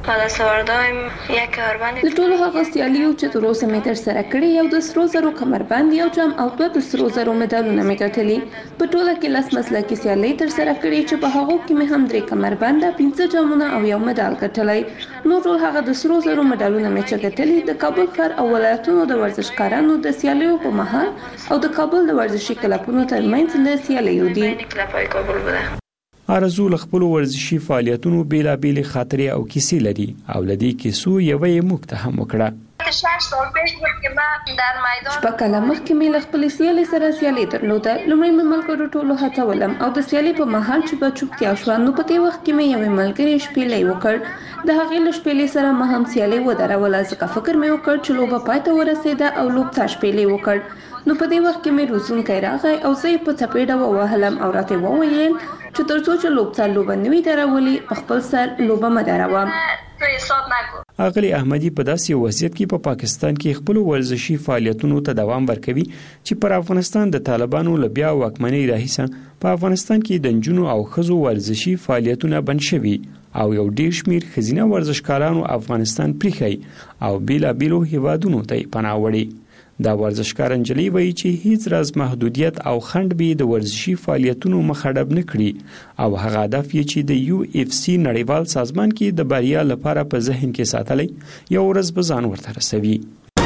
له ټولو هغه سیالیو چې تر اوسه مې ترسره کړې یو د سرو زرو کمربند، یو جام او 2 د سرو زرو مډالونه مې ګټلي. په ټوله کې 10 مسلکي سیالۍ ترسره کړې چې په هغو کې مې هم 3 کمربند، 15 جامونه او یو مډال ګټلی. نو ټول هغه د سرو زرو مډالونه مې چې ګټلي د کابل ښار او ولایتونو د ورزشکارانو د سیالیو په مهال او د کابل د ورزشي کلبونو ترمنځ له سیالیو دي. ارزو له خپل ورزشي فعالیتونو بیلابېلې خاطرې او کیسې لري او لدې کیسو یوه یې موږ ته هم وکړه. 6 سال پیش بود که من در میدان شپږ کاله مخکې مې له خپلې سیالۍ سره سیالي درلوده. لومړی مې ملګرو ټولو هڅولم او د سیالۍ په مهال چې په چوپتیا شوه، نو په دې وخت کې مې یوې ملګرې شپېلۍ وکړ. د هغې له شپېلۍ سره ما هم سیالۍ ودروله، ځکه فکر مې وکړ چې لوبه پای ته ورسېده او لوبڅا شپېلۍ وکړ. نو په دې وخت کې مې روزونکی راغی او زه یې په څپېړه ووهلم او راته وویل چې تر څو چې لوبڅا لوبه نه وي درولي په خپل سر لوبه مه دروه. اغلی احمدی په داسې وضعیت کې په پاکستان کې خپل ورزشي فعالیتونو ته دوام ورکوي چې پر افغانستان د طالبانو له بیا واکمنۍ راهیسه په افغانستان کې د نجونو او ښځو ورزشي فعالیتونه بند شوي او یو ډیر شمیر ښځینه ورزشکارانو افغانستان پریښی او بیلابیلو هیوادونو ته پناه وړي. دا ورزشکار انجلی وایي چې هیڅ راز محدودیت او خنډ به د ورزشي فعالیتونو مخه ډب نه کړي او هغه هدف یې چې د UFC نړیوال سازمان کې د بریا لپاره په ذهن کې ساتلی یو ورځ به ځان ورته رسوي.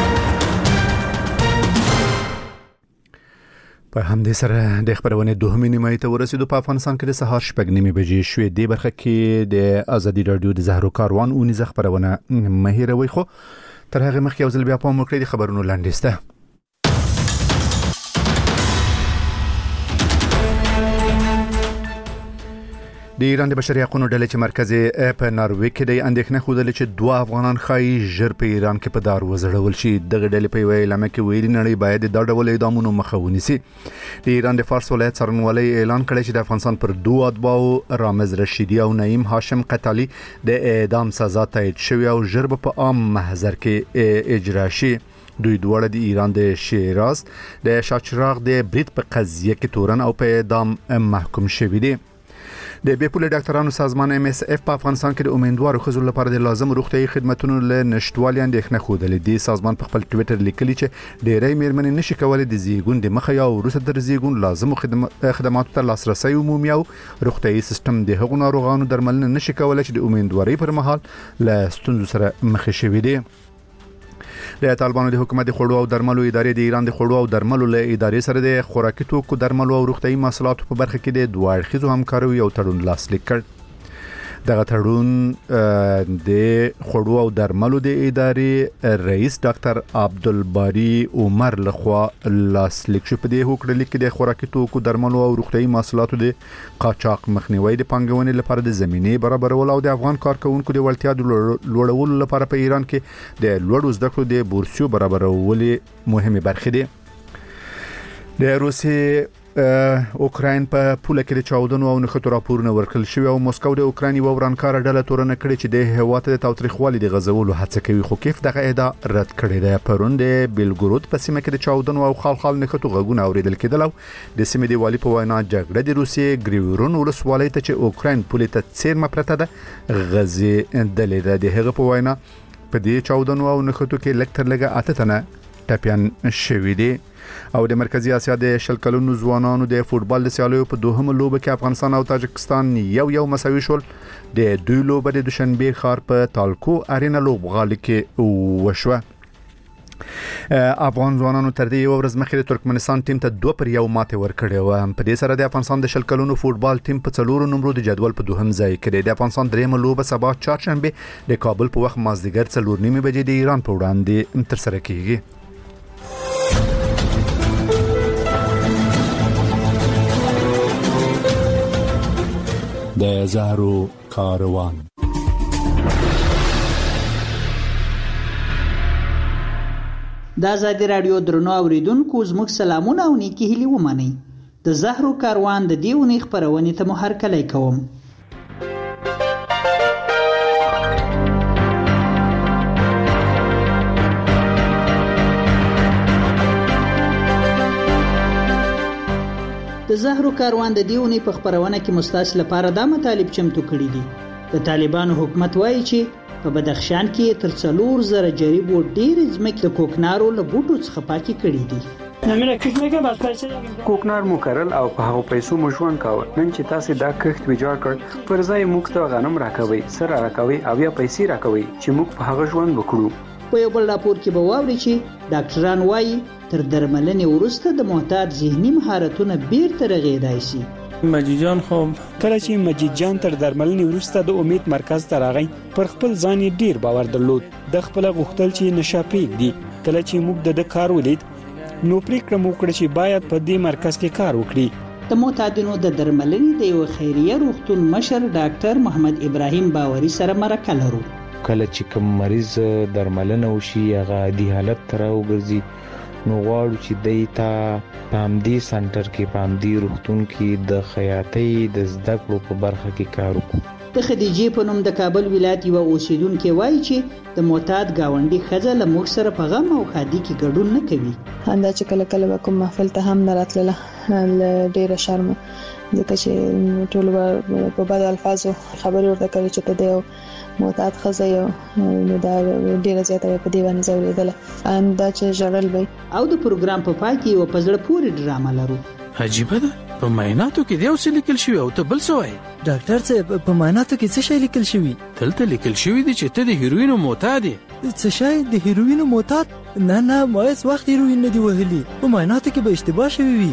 په همدې سره د خبرونه دوهمې نیمایي ته ورسېدو. په افغانستان کې د سهار 6:30 بجې شوې. د برخه کې د ازادي رادیو د زهرو کاروان اونیزه خبرونه مهیروي. خو تر هغه مخکې یو ځل بیا په موږ کې د خبرونو لاندېسته. د ایران د بشري حقوقو ډلې چې مرکزي په ناروې کې د اندېښنې خوده چې 2 افغانان خای ژر په ایران کې په دار وزړول شي. دغه ډلې په اعلان کې ویلي نړۍ باید د ډول اعدامونو مخه ونیسي. د ایران د فارس ولایت څارنوالۍ اعلان کړی چې د افغانستان پر 2 اتباعو رامز رشیدي او نعیم هاشم قتالي د اعدام سزا تایید شوی او ژر په عام محضر کې اجرا شي. دوی دواړه د ایران د شیراز د شاچراغ د برید په قضیه کې تورن او په اعدام محکوم شوی دي. د بیپوله ډاکټرانو سازمان MSF په افغانستان کې د امیدوارو ښځو لپاره د لازم روغتیايي خدماتو له نشټوالي اندېښنه خوده. دی سازمان په خپل ټوئیټر لیکلی چې ډېری میرمنې نشي کولای د زیږون د مخه یا وروسته تر زیږون لازم خدماتو ته لاسرسي عمومي او روغتیايي سیستم د هغو ناروغانو درملنه نشي کولای چې د امیدوارۍ پر مهال له ستونزو سره مخ شوي دي. د طالبانو د حکومت د خوړو او درملو ادارې د ایران د خوړو او درملو له ادارې سره د خوراکي توکو درملو او روغتیايي محصولاتو په برخه کې د دوه اړخیزو همکارۍ یو تړون لاسلیک کړ. دغه تړون د خوړو او درملو د ادارې رئیس ډاکټر عبدالباری عمر لخوا لاسلیک شو. په دې هوکړه کې د خوراکي توکو درملو او روغتیايي محصولاتو د قاچاق مخنیوي، د پانګونې لپاره د زمینې برابرول او د افغان کارکونکو د وړتیا د لوړولو لپاره په ایران کې د لوړو زده کړو د بورسیو برابرول مهمه برخه دي. د روسیې اوکراین په پوله کې د چاودنو او نښتو راپورونه ورکړل شوی او مسکو د اوکراین یو ورانکار ډله تورنه کړې چې د هیواد د تاوتریخوالي د غزولو هڅه کوي، خو کیف دغه ادعا رد کړې ده. پرون د بیلګورود په سیمه کې د چاودنو او خال نښتو غږونه اوریدل کېدل او د سیمې د والی په وینا جګړه د روسیې ګریورون ولسوالۍ ته چې اوکراین پوله ته څیرمه پرته ده غزي دلې ده. د هغه په وینا په دې چاودنو او نښتو کې لکتر لګه 8 تنه ټپيان شوي دي. او د مرکزی اسیا د شلکلونو ځوانانو د فوتبال د سیالیو په دوهمه لوبه کې افغانستان او تاجکستان یو مساوي شول. د دوی لوبه د دوشنبه ښار په تالکو ارینا لوبغالي کې وشوه. افغان ځوانانو تر دې یو ورځ مخکې د ترکمنستان ټیم ته 2-1 ماته ورکړې و. په دې سره د افغانستان د شلکلونو فوتبال ټیم په 4 نمبر د جدول په دوهم ځای کې دی. د افغانستان درېمه لوبه سبا چهارشنبه د کابل په وخت مازدیګر 4:30 بجې د ایران په وړاندې تر سره کیږي. د زهرو کاروان. د آزادي رادیو درنو اوریدونکو زموږ سلامونه او نیکی هیلې ومنئ. د زهرو کاروان د دې اونۍ خپرونې ته مو هرکلی کوم. د زهرو کاروان د دیونی په خبرونه کې مستاس لپاره دا مطالب چمتو کړی دي. د طالبانو حکومت وایي چې په بدخشان کې تر 4000 جریب او ډیر ځمکې د کوکنارو له بوټو څخه پاکي کړي دي. کوکنار مو کرل او په هغو پیسو مو ژوند کاوه. نن چې تاسو دا کښت ویجاړ کړ، پر ځای موږ ته غنم راکوي، سره راکوي او یا پیسې راکوي چې موږ په هغه ژوند وکړو. په یو بل راپور کې به واوري چې ډاکټران وایي تر درملنې وروسته د معتاد ذهني مهارتونه بیرته رغېدای شي. مجید جان خو کله چې مجید جان تر درملنې وروسته د امید مرکز ته راغی پر خپل ځان ډیر باور درلود. د خپل غوښتل چې نشه پرېږدي. کله چې موږ د کار ولید نو پریکړه مو وکړه چې باید په دې مرکز کې کار وکړي. د معتادینو د درملنې د یو خیریه روغتون مشر ډاکټر محمد ابراهیم باوري سره مرکه لرو. کله چې کوم مریض درملنه وشي هغه عادي حالت ته راوګرځي نو غواړو چې دوی ته په همدې سنټر کې په همدې روغتون کې د خیاطۍ د زده کړو په برخه کې کار وکړو. د خدیجې په نوم د کابل ولایت یو اوسیدونکو وایي چې د معتاد گاونډي ښځه له موږ سره په غم او ښادي کې ګډون نه کوي. همدا چې کله کله کوم محفل ته هم نه راتلله له ډېره شرمه، ځکه چې ټول په بد الفاظو خبرې ورته کوي چې ته د معتاد ښځه یو نو دا ډېره زیاته په دې باندې ځورېدله. همدا چې ژړل وی. او د پروګرام په پای کې یو په زړه پورې ډرامه لرو. عجیبه ده، په معایناتو کې دی اوس لیکل شوی او ته بل څه وایي؟ ډاکټر صاحب په معایناتو کې څه شی لیکل شوی؟ دلته لیکل شوی دی چې ته د هیروینو معتاد یې. څه شی د هیروینو معتاد؟ نه ما هیڅ وخت هیروین نه دی وهلی. په معایناتو کې به اشتباه شوی وي.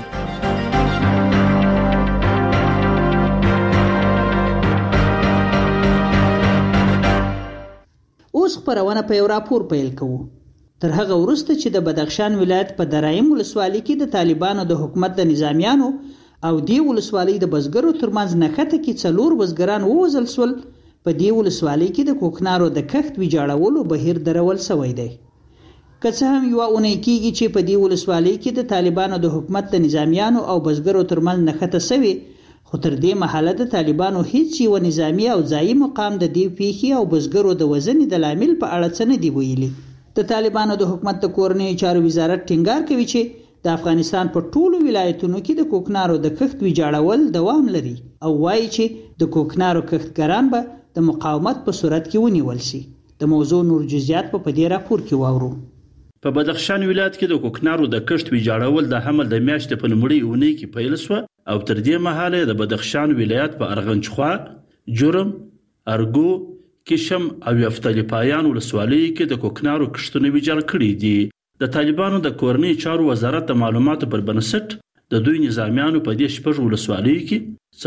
اوس خبرونه په یو راپور پیل کوو. تر هغه وروسته چې د بدخشان ولایت په درایم ولسوالۍ کې د طالبانو د حکومت د نظامیانو او دی ولسوالۍ د بزګرو ترمنځ نښته کې 4 بزګران ووژل شول، په دی ولسوالۍ کې د کوکنارو د کښت ویجاړولو بهیر درول شوی دی. که څه هم یو اونۍ کېږي چې په دی ولسوالۍ کې د طالبانو د حکومت د نظامیانو او بزګرو ترمنځ نښته شوی، خو تر دې مهاله د طالبانو هیڅ یو نظامی او ځایي مقام د دې پیښې او بزګرو د وژنې د لامل په اړه څه نه دی ویلي. د طالبانو د حکومت د کورنۍ چارو وزارت ټینګار کوي چې د افغانستان په ټولو ولایتونو کې د کوکنارو د کښت ویجاړول دوام لري او وایي چې د کوکنارو کښتګران به د مقاومت په صورت کې ونیول شي. د موضوع نور جزئیات په دې راپور کې واورو. په بدخشان ولایت کې د کوکنارو د کښت ویجاړول د حمل د میاشتې په لومړۍ اونۍ کې پیل شو او تر دې مهاله د بدخشان ولایت په ارغنجخوا، جرم، ارګو، کشم او یفتلی پایان ولسوالۍ کې د کوکنارو کښتونه ویجاړ کړي دي. د طالبانو د کورنۍ چارو وزارت د معلوماتو پر بنسټ د دوی نظامیانو په دې 6 ولسوالیو کې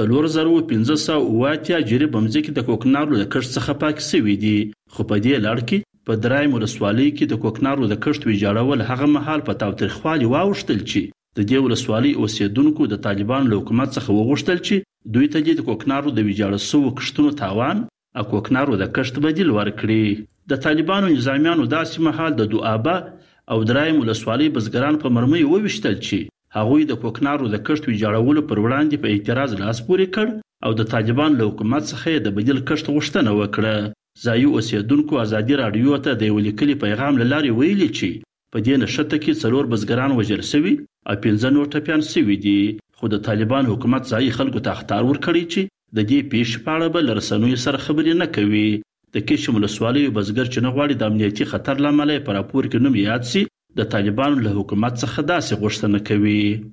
4580 جریب مځکې د کوکنارو د کښت څخه پاک شوي دي. خو په دې لړ کې په درایم ولسوالۍ کې د کوکنارو د کښت ویجاړول هغه مهال په تاوتریخوالي واوښتل چې د دې ولسوالۍ اوسیدونکو د طالبانو له حکومت څخه وغوښتل چې دوی ته د کوکنارو د ویجاړ شوو کښتونو تاوان او کوکنارو د کښت بدیل ورکړي. د طالبانو نظامیانو داسې مهال د دوآبه او درایم ولسوالۍ بزګران په مرمۍ وویشتل چې هغوی د کوکنارو د کښت ویجاړولو پر وړاندې په اعتراض لاس پورې کړ او د طالبان له حکومت څخه د بدیل کښت غوښتنه وکړه. ځایي اوسیدونکو ازادي راډیو ته د یو لیکلي پیغام له لارې ویلي چې په دې نښته کې 4 بزګران وژل شوي او 15 نور ټپیان شوي دي. خو د طالبان حکومت ځایي خلکو ته اخطار ورکړی چې د دې پیښې په اړه به له رسنیو سره خبرې نه کوي. د کشم ولسوالۍ بزګر چې نه غواړي د امنیتي خطر له امله په راپور کې نوم یاد شي د طالبانو له حکومت څخه داسې غوښتنه کوي.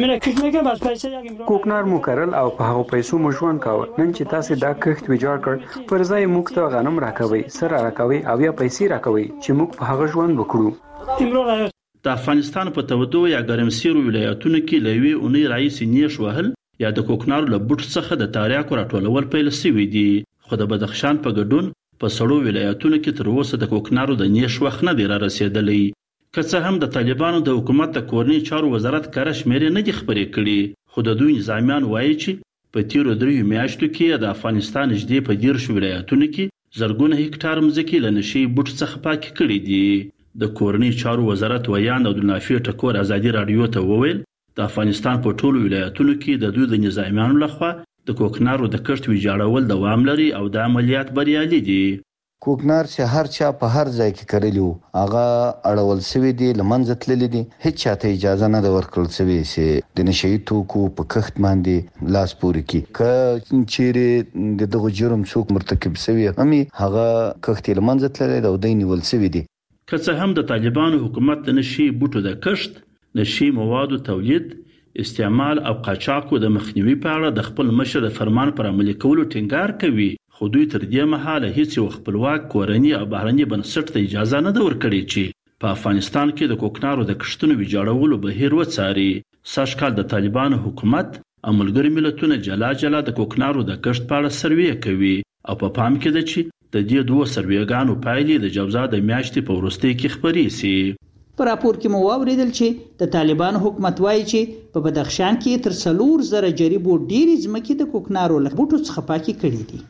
کوکنار مو کرل او په هغو پیسو مو ژوند کاوه. نن چې تاسو دا کښت ویجاړ کړ پر ځای موږ ته غنم راکوي، سره راکوي او یا پیسې راکوي چې موږ په هغه ژوند وکړو. د افغانستان په تودو یا ګرمسیرو ولایتونو کې له یوې اونۍ راهیسې نیش وهل یا د کوکنارو له بوټ څخه د تاریاکو راټولول پیل شوي دي. خو د بدخشان په ګډون په سړو ولایتونو کې تر اوسه د کوکنارو د نیش وخت نه دی را رسیدلی. که څه هم د طالبانو د حکومت د کورنۍ چارو وزارت کره شمیرې نه دي خبرې کړي، خو د دوی نظامیان وایي چې په تیرو 3 میاشتو کې د افغانستان نږدې په 10 ولایتونو کې زرګونه هکټار مځکې له نشي بوټ څخه پاک کړي دي. د کورنۍ چارو وزارت ویان عبدالنافع ټکور ازادي راډیو ته وویل د افغانستان په ټولو ولایتونو کې د دوی د نظامیانو لخوا د کوکنارو د کښت ویجاړول دوام لري او د عملیات بریالي دي. کوکنار چې هر چا په هر ځای کې کړلی وو هغه اړول شوی دی، له منځه تللی دی. هیڅ چاته اجازه نه ده ورکړل شوې چې د نشه یي توکو په کښت باندې لاس پورې کړي. که چیرې د دغه جرم څوک مرتکب شوی همي هغه کښت یې له منځه تللی دی او دی نیول شوی دی. که څه هم د طالبانو حکومت د نشي بوټو د کښت، نشي موادو تولید، استعمال او قاچاقو د مخنیوي په اړه د خپل مشر د فرمان پر عملي کولو ټینګار کوي، خو دوی تر دې مهاله هیڅ یو خپلواک کورني او بهرني بنسټ ته اجازه نه ده ورکړې چې په افغانستان کې د کوکنارو د کښتونو ویجاړولو بهیر وڅاري. سږ کال د طالبانو حکومت او ملګري ملتونه جلا جلا د کوکنارو د کښت په اړه سروې کوي او په پام کې ده چې د دې دوه سروېګانو پایلې د جوزا د میاشتې په وروستۍ کې خپرې سي. په راپور کې مو واوریدل چې د طالبانو حکومت وایي چې په بدخشان کې تر 4,000 جریبو ډېرې ځمکې د کوکنارو له بوټو څخه پاکې کړې دي.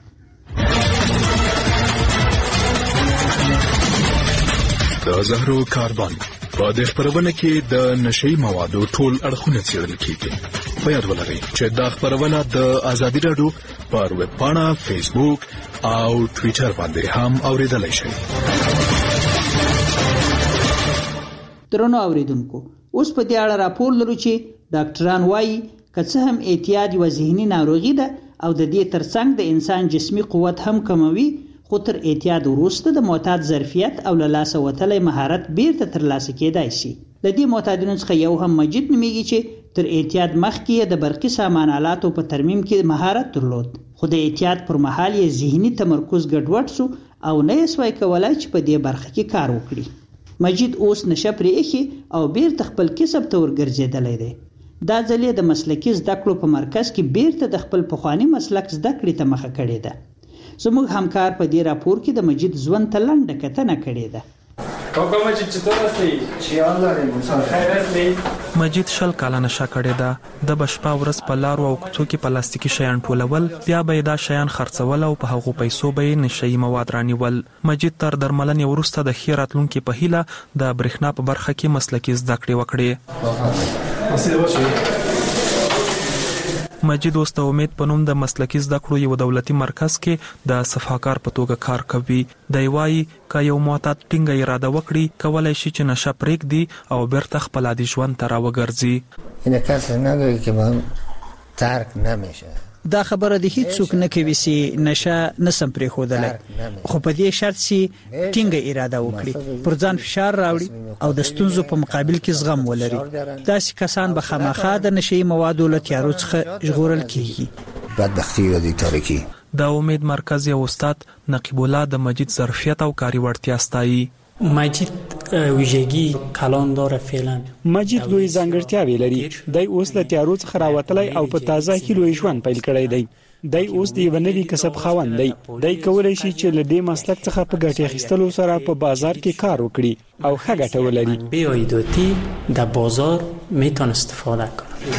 د زهرو کاربن په دې خبرونه کې د نشئی موادو ټول اړخونه څېړل کیږي. په یاد ولرئ چې دا خبرونه د ازادي راډیو پر ویب پاڼه، فیسبوک او ټوئیټر باندې هم اوریدلای شئ. درنو اوریدونکو، اوس په دې اړه راپور لرو چې ډاکټران وایي که څه هم اعتیاد یوه ذهني ناروغي ده او د دې ترڅنګ د انسان جسمي قوت هم کموي، خو تر اعتیاد وروسته د معتاد ظرفیت او له لاسه وتلی مهارت بیرته ترلاسه کېدای شي. له دې معتادینو څخه یو هم مجید نومیږي چې تر اعتیاد مخکې یې د برقي سامان آلاتو په ترمیم کې مهارت درلود، خو د اعتیاد پر مهال یې ذهني تمرکز ګډوډ سو او نه یې سوای کولای چې په دې برخه کې کار وکړي. مجید اوس نشه پرې ایښي او بیرته خپل کسب ته ورګرځېدلی دی. دا ځل یې د مسلکي زده کړو په مرکز کې بیرته د خپل پخواني مسلک زده کړې ته مخه کړې ده. زموږ همکار په دې راپور کې د مجید ژوند ته لنډه کتنه کړې ده. مجید 20 کاله نشه کړې ده. د بشپا ورځ په لارو او کوڅو کې پلاستیکي شیان ټولول، بیا به دا شیان خرڅول او په هغو پیسو به نشئی مواد رانیول. مجید تر درملنې وروسته د ښې راتلونکي په هیله د برېښنا په برخه کې مسلکي زده کړې وکړې. مجید اوس د امید په نوم د مسلکي زده کړو یو دولتي مرکز کې د صفاکار په توګه کار کوي. دی وایي که یو معتاد ټینګه اراده وکړي، کولی شي چې نشه پرېږدي او بیرته خپل عادي ژوند ته راوګرځي. این کسی نگویی که من ترک نمیشه. دا خبره د هیڅ څوک نه کوي چې نشه نسم پرېښودلی، خو په دې شرط چې ټینګه اراده وکړي، پر ځان فشار راوړي او د ستونزو په مقابل کې زغم ولري. داسې کسان به خامخا د نشئی موادو له تیارو څخه ژغورل کیږي. بدبختی و دی تاریکی. د امید مرکز یو استاد نقیب الله د مجید ظرفیت او کاري وړتیا ستایي. مجید ویژگی کلان داره فعلا. مجید لوی ځانګړتیاوې لري. دی اوس له تیارو څخه راوتلی او په تازه هیلو ژوند پیل کړی دی. دی اوس د یو نوي کسب خاوند دی. دی کولی شي چې له دې مسلک څخه په ګټې اخیستلو سره په بازار کې کار وکړي او ښه ګټه ولري. منبع عایداتی در بازار میتونه استفاده کنه.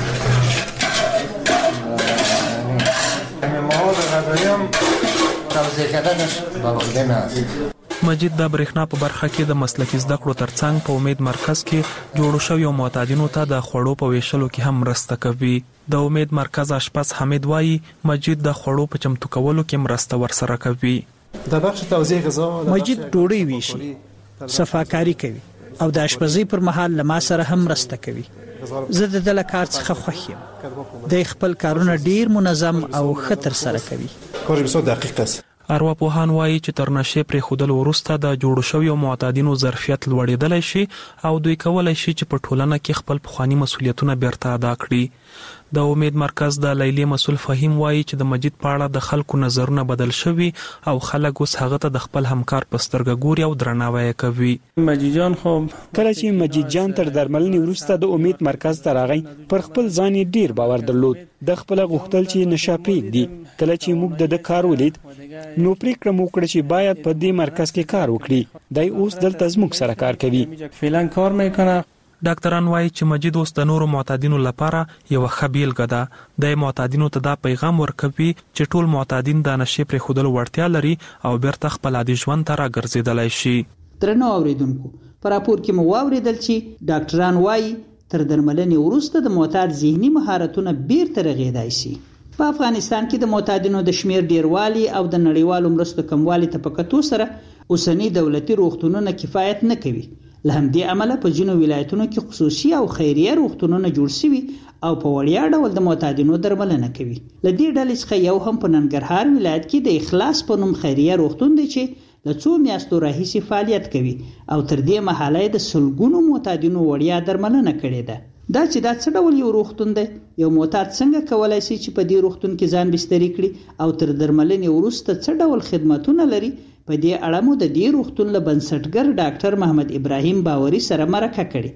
مواد غذایی هم توزیع کردنش با بودن است. مجید د برېښنا په برخه کې د مسلکي زده کړو ترڅنګ په امید مرکز کې جوړو شویو معتادینو ته د خوړو په ویشلو کې هم مرسته کوي. د امید مرکز اشپز حمید وایي مجید د خوړو په چمتو کولو کې مرسته ورسره کوي. د بخش توزیع غذا مجید ډوډۍ ویشي، صفاکاري کوي او د اشپزۍ پر مهال له ما سره هم مرسته کوي. زه د دې له کار څخه خوښ یم. د خپل کارونه ډیر منظم او ښه ترسره کوي. کار بسیار دقیق است. ارواپوهان وایي چې تر نشې پرېښودلو وروسته د جوړو شویو معتادینو ظرفیت لوړېدلی شي او دوی کولی شي چې په ټولنه کې خپل پخواني مسؤلیتونه بیرته ادا کړي. د امید مرکز د لیلی مسؤل فهیم وایي چې د مجید په اړه د خلکو نظرونه بدل شوي او خلک اوس هغه ته د خپل همکار په سترګه ګوري او درناوی کوي. مجید جان خو کله چې مجید جان تر درملنې وروسته د امید مرکز ته راغی، پر خپل ځان یې ډیر باور درلود. د خپل غوښتل چې نشه پرېږدي. کله چې موږ د کار ولید، نو پریکړه مو وکړه چې باید په دې مرکز کې کار وکړي. دی اوس دلته زموږ سره کار کوي. فعلا کار میکنه. ډاکټران وایي چې مجید اوس د نورو معتادینو لپاره یو ښه بیلګه ده. د معتادینو ته دا پیغام ورکوي چې ټول معتادین د نشې پرېښودلو وړتیا لري او بیرته خپل عادي ژوند ته راګرځېدلی شي. درنو اوریدونکو، په راپور کې مو واوریدل چې ډاکټران وایي تر درملنې وروسته د معتاد ذهني مهارتونه بیرته رغېدای شي. په افغانستان کې د معتادینو د شمیر ډیروالي او د نړیوالو مرستو کموالي ته په کتو سره اوسنی دولتي روغتونونه کفایت نه کوي. له همدې امله په ځینو ولایتونو کې خصوصي او خیریه روغتونونه جوړ شوي او په وړیا ډول د معتادینو درملنه کوي. له دې ډلې څخه یو هم په ننګرهار ولایت کې د اخلاص په نوم خیریه روغتون دی چې له څو میاشتو راهیسې فعالیت کوي او تر دې مهاله د سلګونو معتادینو وړیا درملنه کړې ده. دا چې دا څه ډول یو روغتون دی؟ یو معتاد څنګه کولای شي چې په دې روغتون کې ځان بستري کړي او تر درملنې وروسته څه ډول خدماتونه لري؟ په دې اړه مو د دې روغتون له بنسټګر ډاکټر محمد ابراهیم باوري سره مرکه کړې.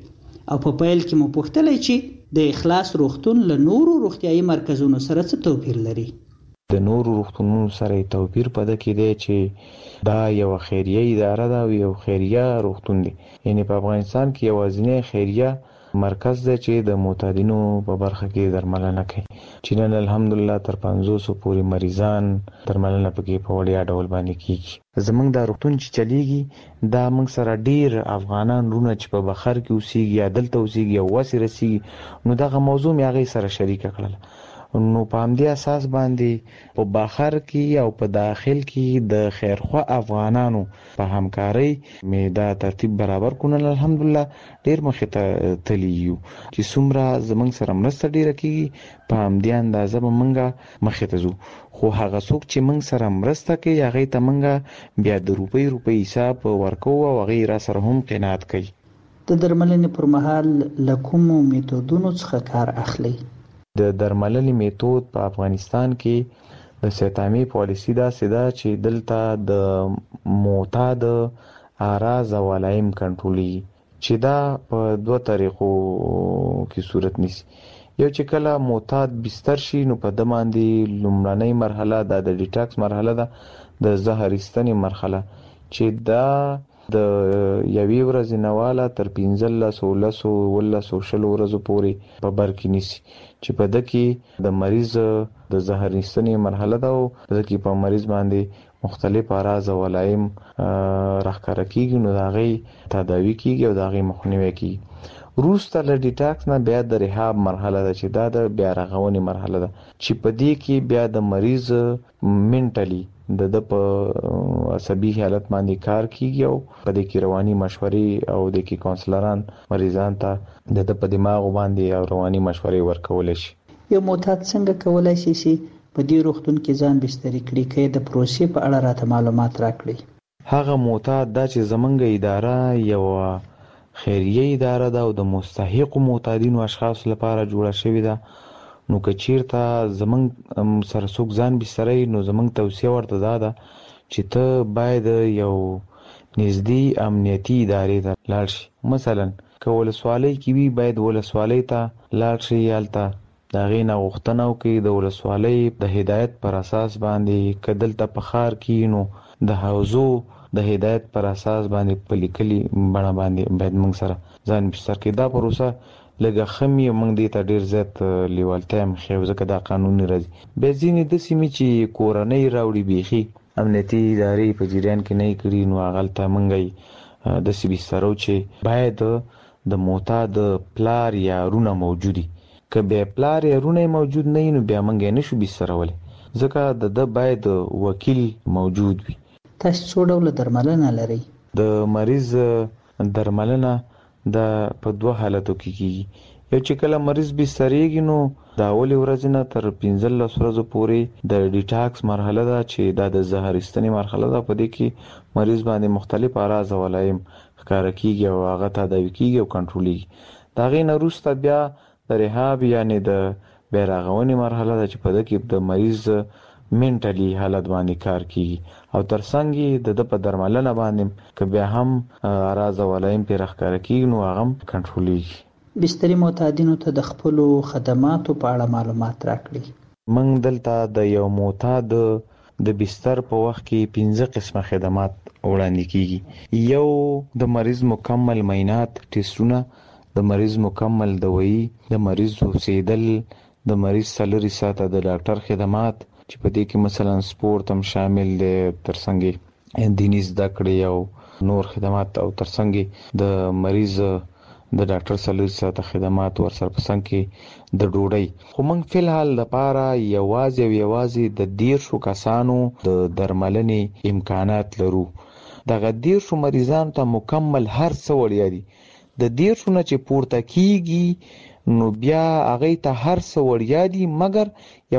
او په پیل کې مو پوښتلای چې د اخلاص روغتون له نورو روغتیايي مرکزونو سره څه توپیر لري. د نورو روغتونونو سره توپیر پده کې دی چې دا یو خیریه اداره ده او یو خیریه روغتون دی. یعنی په افغانستان کې یوازینی خیریه مرکز دی چې د معتادینو په برخه کې درملنه کوي، چې نن الحمدلله تر 500 پورې مریضان درملنه پکې په وړیا ډول باندې کیږي. زمونږ دا روغتون چې چلیږي دا موږ سره ډیر افغانان رونه چې په بخر کې اوسېږي یا دلته اوسېږي او واسي رسېږي، نو دغه موضوع مې هغې سره شریکه کړله. نو په همدې اساس باندې په بخر کې او په داخل کې د خیرخوا افغانانو په همکارۍ مې دا ترتیب برابر کړل. الحمدلله ډیر مخې ته تللی یو چې څومره زموږ سره مرسته ډیره کیږي په همدې اندازه به موږ مخې ته ځو. خو هغه څوک چې موږ سره مرسته کوي هغې ته موږ بیا د روپۍ حساب ورکوو او هغې را سره هم قناعت کوي. د درملنې پر مهال له کومو میتودونو څخه کار اخلي؟ د درملنې میتود په افغانستان کې د سیتامي پالیسی داسې ده چې دلته د معتاد اعراض او علائم کنټرولېږي، چې دا په 2 طریقو کې صورت نیسي. یو چې کله معتاد بستر شي نو په ده باندې لومړنۍ مرحله دا د ډیټاکس مرحله ده، د زهر ایستنې مرحله، چې دا د یوې ورځې نه واله تر 15 ورځو پورې په بر کې نیسي، چې په ده کې د مریض د زهر ایستنې مرحله ده او په ده کې په مریض باندې مختلف اعراض او علائم راښکاره کیږي، نو د هغې تداوي کیږي او د هغې مخنیوی کیږي. وروسته له ډیټاکس نه بیا د ریهاب مرحله ده، چې دا د بیا رغونې مرحله ده، چې په دې کې بیا د مریض منټلی د په عصبي حالت باندې کار کیږي او په دې کې رواني مشورې او د کې کونسلران مریضان ته د په دماغ باندې او رواني مشورې ورکول شي. یو معتاد څنګه کولای شي چې په دې روغتون کې ځان بستري کړي؟ کې د پروسې په اړه راته معلومات راکړي. هغه معتاد دا چې زمونږ اداره یو خیریه اداره ده او د مستحق معتادینو اشخاص لپاره جوړه شوې ده، نو که چیرته زمونږ سره څوک ځان بستري نو زمونږ توصیه ورته دا ده چې ته باید یو نږدې امنیتي ادارې ته لاړ شي. مثلا که ولسوالۍ کې وي باید ولسوالۍ ته لاړ شي، هلته د هغې نه غوښتنه وکړي د ولسوالۍ د هدایت پر اساس باندې. که دلته په ښار کې نو د حوزو د هدایت پر اساس باندې په لیکلي بڼه باندې باید موږ سره ځان بستر کړي. دا پروسه لږه ښه مې موږ دې ته ډېر زیات لیوالتیا هم ښیو، ځکه دا قانوني راځي. بیا ځینې داسې مې چې کورنۍ راوړي بیخي امنیتي ادارې په جریان کې نه یې کړي، نو هغلته موږ یې داسې بسترو چې باید د معتاد پلار یا رونه موجودي. که بیا پلار یا رونه موجود نه وي نو بیا موږ یې نشو بسترولی، ځکه د ده باید وکیل موجود وي. تاسو څو ډوله درملنه لرئ؟ د مریض درملنه دا په 2 حالتو کې کیږي. یو چې کله مریض بستریږي نو د اولې ورځې نه تر 15 ورځو پورې د ډیټاکس مرحله ده، چې دا د زهر ایستنې مرحله ده. په دې کې مریض باندې مختلف اعراض او علائم ښکاره کیږي او هغه تداوي کیږي او کنټرولېږي. د هغې نه وروسته بیا د ریهاب یعنې د بیا رغونې مرحله ده، چې په ده کې د مریض منټلی حالت باندې کار کیږي او ترڅنګ یې د ده په درملنه باندې که بیا هم اعراض او علائم پرې راښکاره کیږي نو هغه هم کنټرولېږي. بستري معتادینو ته د خپلو خدماتو په اړه معلومات راکړي. موږ دلته د یو معتاد د بستر په وخت کې 15 قسمه خدمات وړاندې کیږي. یو د مریض مکمل معاینات ټیسټونه، د مریض مکمل دوايي، د مریض اوسېدل، د مریض 4 ساعته د ډاکټر خدمات، چې په دې کې مثلا سپورت هم شامل دی، ترڅنګ دیني زده کړې او نور خدمات، او ترڅنګ د مریض د ډاکټر 4 ساعته خدمات ورسره په څنګ کې د ډوډۍ. خو موږ فی الحال لپاره یوازې د 13 کسانو د درملنې امکانات لرو. دغه 13 مریضانو ته مکمل هر څه وړیا دي. د 13 نه چې پورته کیږي نو بیا هغې ته هر څه وړیا دي، مګر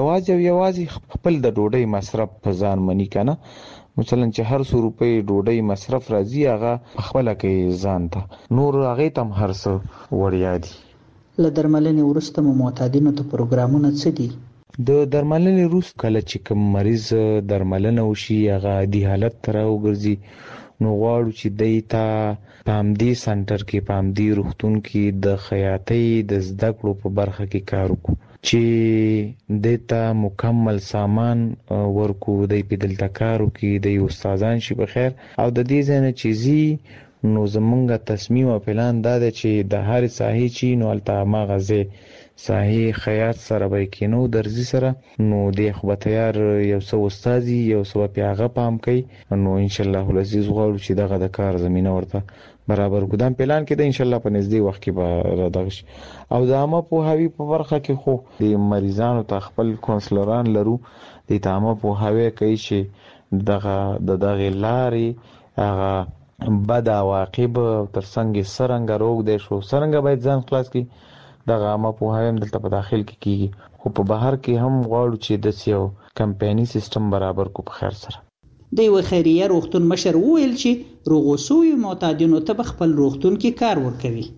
یوازې خپل د ډوډۍ مصرف په ځان مني که نه. مثلا چې هر 100 روپۍ ډوډۍ مصرف راځي هغه پخپله کوي ځان ته، نور هغې ته هم هر څه وړیا دي. له درملنې وروسته مو معتادینو ته پروګرامونه څه دي؟ د درملنې وروسته کله چې کوم مریض درملنه وشي هغه عادي حالت ته راوګرځي نو غواړو چې دای ته پامدی سنټر کې پامدی روغتون کې د خیاطۍ د زده کړو په برخه کې کار وکړو چې دته مکمل سامان ورکو د پیدلته کار وکړي د استادان شي په خیر او د دې ځنه چیزي نو زمونږه تصمیم او پلان دا دی چې د هر ساحې چی نو الته ماغزه ساحې خیاط سره به کینو درځي سره نو د خو به تیار یو څو استادي یو څو پیاغه پام کوي نو ان شاء الله العزیز غواړو چې دغه د کار زمينه ورته برابر ګدام پلان کې د ان شاء الله په نږدې وخت کې به دغش او د عامه په هاوی په برخه کې خو د مریضانو ته خپل کونسلران لرو د عامه په هاوی کوي چې دغه لارې هغه بد عواقب تر څنګه سرنګ روغ دی شو سرنګ باید ځان خلاص کی دغه عامه په هاوی دلته په داخل کې کیږي خو په بهر کې هم غواړو چې د سیو کمپایني سیستم برابر کو په خیر سره د یو خیریه روغتون مشر وویل چې روغوسوي معتادینو ته خپل روغتون کې کار ورکوي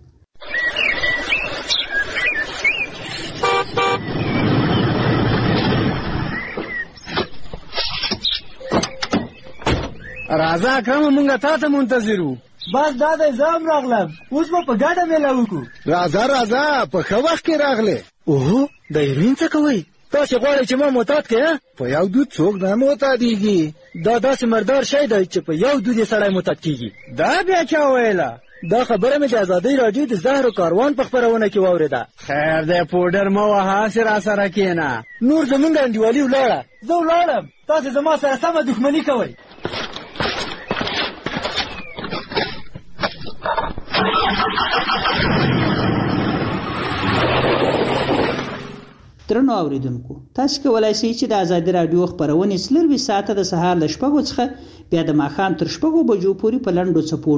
راځه کوم مونږه تاسو منتظرو بس دا د زام راغلم اوس په ګاډه ملاو کو راځه په خو وخت کې راغله اوه د یمین څه کوي تاسو غواړئ چې ما معتاد کړئ په یو دود څوک نه معتادیږي دا داسې مردار شی دی چې په یو دود سړی معتاد کیږي دا بیا چا ویله دا خبره مې د ازادۍ راډیو د زهرو کاروان په خبرونه کې واوریده خیر دی پودر مو وهاسې را سره کېنه نور زمونږ انډیوالي ولاړه زه ولاړم تاسې زما سره سمه دښمني کوئ درنو اوریدونکو تاسو کولای شئ چې د ازادي رادیو خبرونه سلوي ساعته د سهار ل شپږو څخه بیا د ماښام تر شپږو بجو پورې په لنډو څپو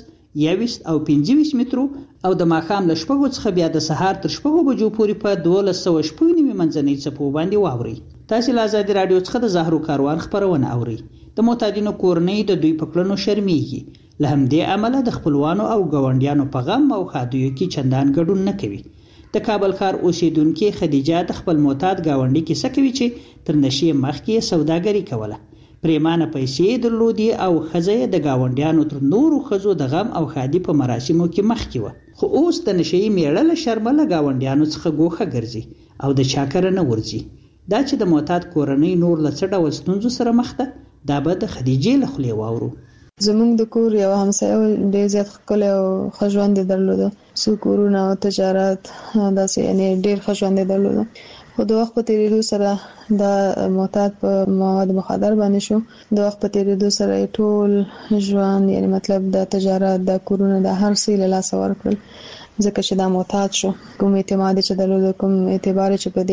19 او 25 مترو او د ماښام ل شپږو څخه بیا د سهار تر شپږو بجو پورې په 1290 منځنۍ څپو باندې واوري تاسو له ازادي رادیو څخه د زهرو کاروان خبرونه اوري د معتادینو کورنۍ د دوی په کړنو شرمېږي له همدې عمله د خپلوانو او ګاونډیانو په غم او ښادیو کې چندان ګډون نه کوي د کابل ښار اوسیدونکو خدیجه د خپل معتاد گاونډي کې سکوي چې تر نشي مخکې سوداګري کوله پریمانه پیسې درلودي او خزه د گاونډیانو تر نورو خزو د غم او خادي په مراسمو کې مخکې و خو اوس د نشي میړه شرمله گاونډیانو څخه ګوخه ګرځي او د چاکر نه ورځي دا چې د معتاد کورنۍ نور لڅ ډول ستونزو سره مخ ده دا به د خدیجه له خولې واورو زمونږ د کور یو همسایه ډېر زیات ښکلی او ښه ژوند یې درلوده څو کورونه او تجارت داسې یعنې ډېر ښه ژوند یې درلوده خو د وخت په تېرېدو سره دا معتاد په مواد مخدر باندې شو د وخت په تېرېدو سره یې ټول ژوند یعنې مطلب د تجارت د کورونه د هر څه له لاسه ورکړل ځکه چې دا معتاد شو کوم اعتماد چې درلوده کوم اعتبار چې په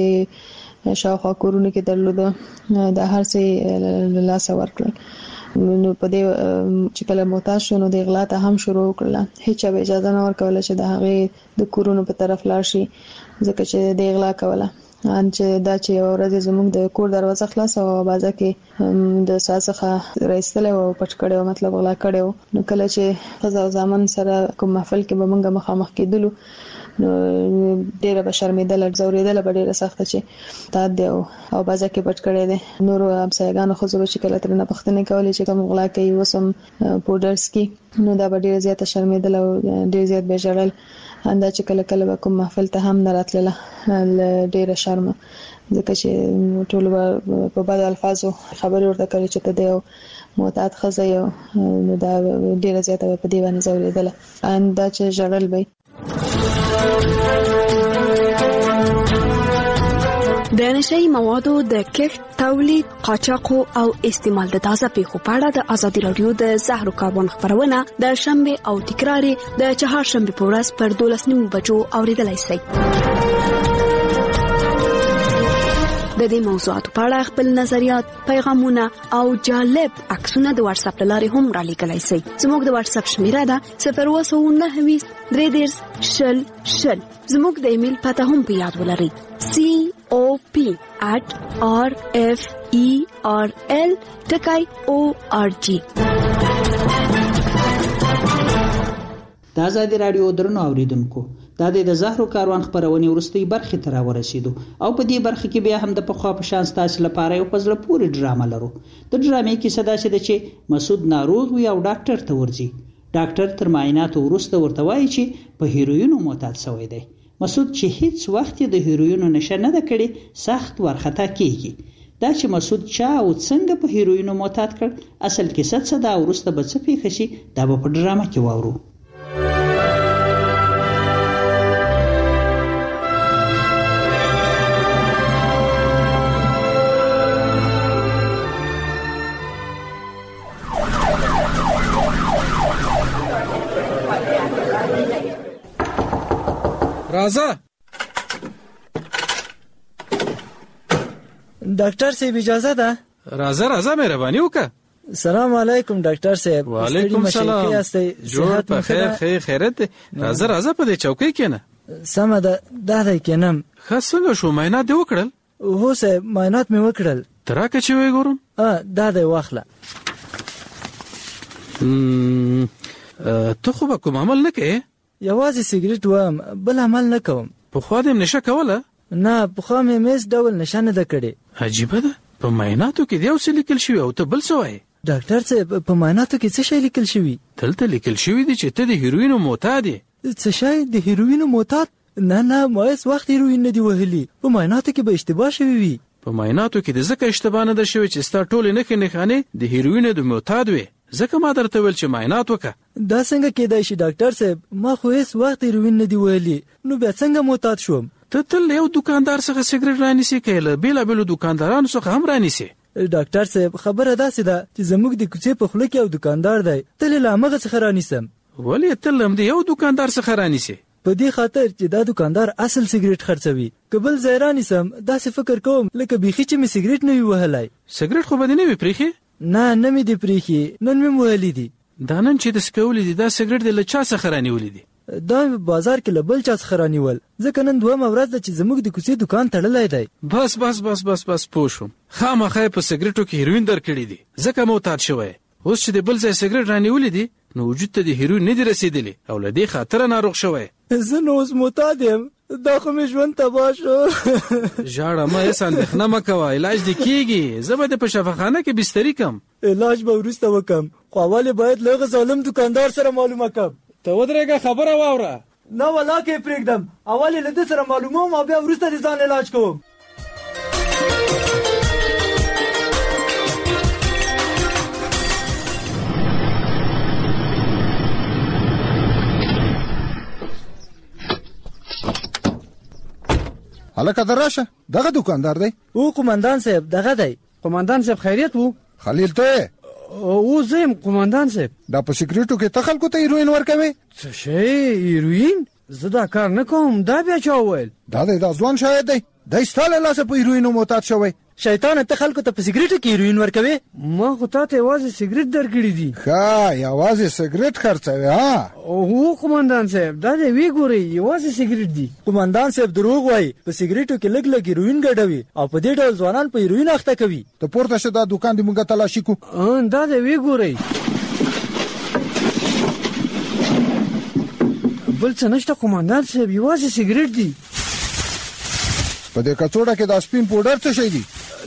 دې شاوخوا کورونو کې درلوده د هر څه له لاسه ورکړل نو په دې چې کله معتاد شو نو د اغلا ته هم شروع کړل هیڅ به اجازه نه ورکوله چې د هغه د کورونو په طرف لاړ شي ځکه چې د اغلا کوله ان چې دا چې ورځ زموږ د کور دروازه خلاص او بازه کې د ساسخه رئیسله او پټ کړو مطلب غلا کړو نو کله چې قضا زمان سره کوم محفل کې به موږ مخامخ کېدلو نو ډیره به شرمېدل زوریدل به ډیره سخت چې تا دی او بازه کې پټ کړی دی نور همسایګانو خو زه چې کله تر نه پښتنه کولې چې کوم غلا کوي وسم پودرز کې نو دا به ډیره زیاته شرمېدل او ډیر زیات به جړل اندا چې کله کله به کوم محفل ته هم نه راتلله ډیره شرم ځکه چې ټول په بد الفاظو خبرې ورته کوي چې ته دی معتاد خزه یو دا ډیره زیاته په دی باندې زوریدل اندا چې جړل به د نشئی موادو د کښت، تولید، قاچاق او استعمال د تازه پیښو په اړه د ازادي رادیو د زهرو کاربن خبرونه د شنبه او تکرار د چهارشنبه په ورځ پر 12:30 بجو اوریدلای شئ. د دې موضوعاتو په اړه خپل نظریات، پیغامونه او جالب عکسونه د واتس اپ لارې هم را لیکلای شئ. زموږ د واتس اپ شمیره ده 029 330 زموږ د ایمیل پته هم په یاد ولرئ cop@referl.org. د ازادي رادیو درنو اوریدونکو دا د زهرو کاروان خبرونې وروستۍ برخې ته راورسېدو او په دې برخه کې بیا هم د پخوا په شان ستاسو لپاره یو په زړه پورې ډرامه لرو. د ډرامې کیسه داسې ده چې مسعود ناروغ وي او ډاکټر ته ورځي. ډاکټر تر معایناتو وروسته ورته وایي چې په هیروینو معتاد شوی دی. مسعود چې هیڅ وخت د هیروینو نشه نه ده کړې سخت ورخطا کیږي. دا چې مسعود چا او څنګه په هیروینو معتاد کړ اصل کیسه څه ده او وروسته به څه پیښ شي دا به په ډرامه کې واورو. راځه ډاکټر صاحب اجازه ده؟ راځه مهرباني وکړه. سلام علیکم ډاکټر صاحب. وعلیکم سلام. جوړ په خیر خیرت. راځه په دې چوکۍ کېنه. سمه ده دا دی کېنم. ښه څنګه شو معاینات دې وکړل؟ هو صاحب معاینات مې وکړل. تراکه چې وې ګورم. دا دی واخله. ته خو به کوم عمل نه کوې؟ یوازې سیګریټ وم بل عمل نه کوم. پخوا دې نشه کوله؟ نه پخوا مې هیڅ ډول نشه نه ده کړې. عجیبه ده په معایناتو کې دی یو څه لیکل شوي او ته بل څه وایې؟ ډاکټر صاحب په معایناتو کې څه شی لیکل شوي؟ دلته لیکل شوي دي چې ته د هیروینو معتاد یې. څه شی د هیروینو معتاد؟ نه ما هیڅ وخت هیروین نه دی وهلي. په معایناتو کې به اشتباه شوي وي. په معایناتو کې د ځکه اشتباه نه ده شوې چې ستا ټولې نښې نښانې د هیروینو د معتاد وې. ځکه ما درته ویل چې معاینات وکړه. دا څنګه کېدای شي ډاکټر صاحب؟ ما خو هیڅ وخت هیروین نه دی وهلي نو بیا څنګه معتاد شوم؟ ته تل یو دکاندار څخه سیګریټ رانیسې که له بېلابېلو دکاندارانو څخه هم رانیسې؟ ډاکټر صاحب خبره داسې ده چې زموږ د کوڅې په خوله کې یو دکاندار دی تل یې له همغه څخه رانیسم. ولې تل هم د یو دکاندار څخه رانیسې؟ په دې خاطر چې دا دکاندار اصل سیګریټ خرڅوي. که بل ځای رانیسم داسې فکر کوم لکه بیخي چې مې سیګریټ نه وي وهلی. سیګریټ خو به دې نه وي پرېښې؟ نه مې دې پرېښې نن مې وهلي دي. دا نن چې د سکولې دي دا سیګریټ دې له چا څخه رانیولي دي؟ دا بازار کې له بل چا څخه رانیول ځکه نن دویمه ورځ ده چې زموږ د کوڅې دکان تړلی دی. بس پوه شوم. خامخا یې په سیګریټو کې هیروین درکړي دي ځکه معتاد شوی. اوس چې د بل ځای سیګریټ رانیولي دي نو وجود ته د هیروین نه دي رسېدلی او له دې خاطره ناروغ شوی. زه نو اوس معتاد یم. دا خو مې ژوند تباه شو. ژاړه مه هېڅ اندېښنه مه کوه علاج دې کېږي. زه به دې په شفاخانه کې بستري کړم. علاج به وروسته وکړم خو اول باید له هغه ظالم دکاندار سره معلومه کړم. ته ودرېږه خبره واوره. نه ولا کې پرېږدم اول له دې سره معلوموم او بیا وروسته د ځان علاج کوم. هلکه دراشه دغه دکاندار دی؟ او قومندان صاحب دغه دی. قومندان صاحب خیریت وو؟ خلیل ته او زه یم قومندان صاحب. دا په سیګریټو کې ته خلکو ته هیروین ورکوې؟ څه شی هیروین؟ زه دا کار نه کوم. دا بیا چا وویل؟ دا ځوان شاید دی. دی ستا له لاسه په هیروینو معتاد شوی. شیطانه ته خلکو ته په سیګریټو کې هیروین ورکوې؟ ما خو تا ته یوازې سیګریټ درکړي دي. ښه یوازې سیګریټ خرڅوې ها؟ هو قومندان صاحب دا دې وی ګورئ یوازې سیګریټ دي. قومندان صاحب دروغ وایي. په سیګریټو کې لږ هیروین ګډوي او په دې ډول ځوانان په هیروین اخته کوي. ته پورته شه دا دکان دې مونږ تلاشي کو. دا دې وی ګورئ. بل څه نشته قومندان صاحب یوازې سیګریټ دي. په دې کڅوړه کې دا سپین پوډر څه شی دی؟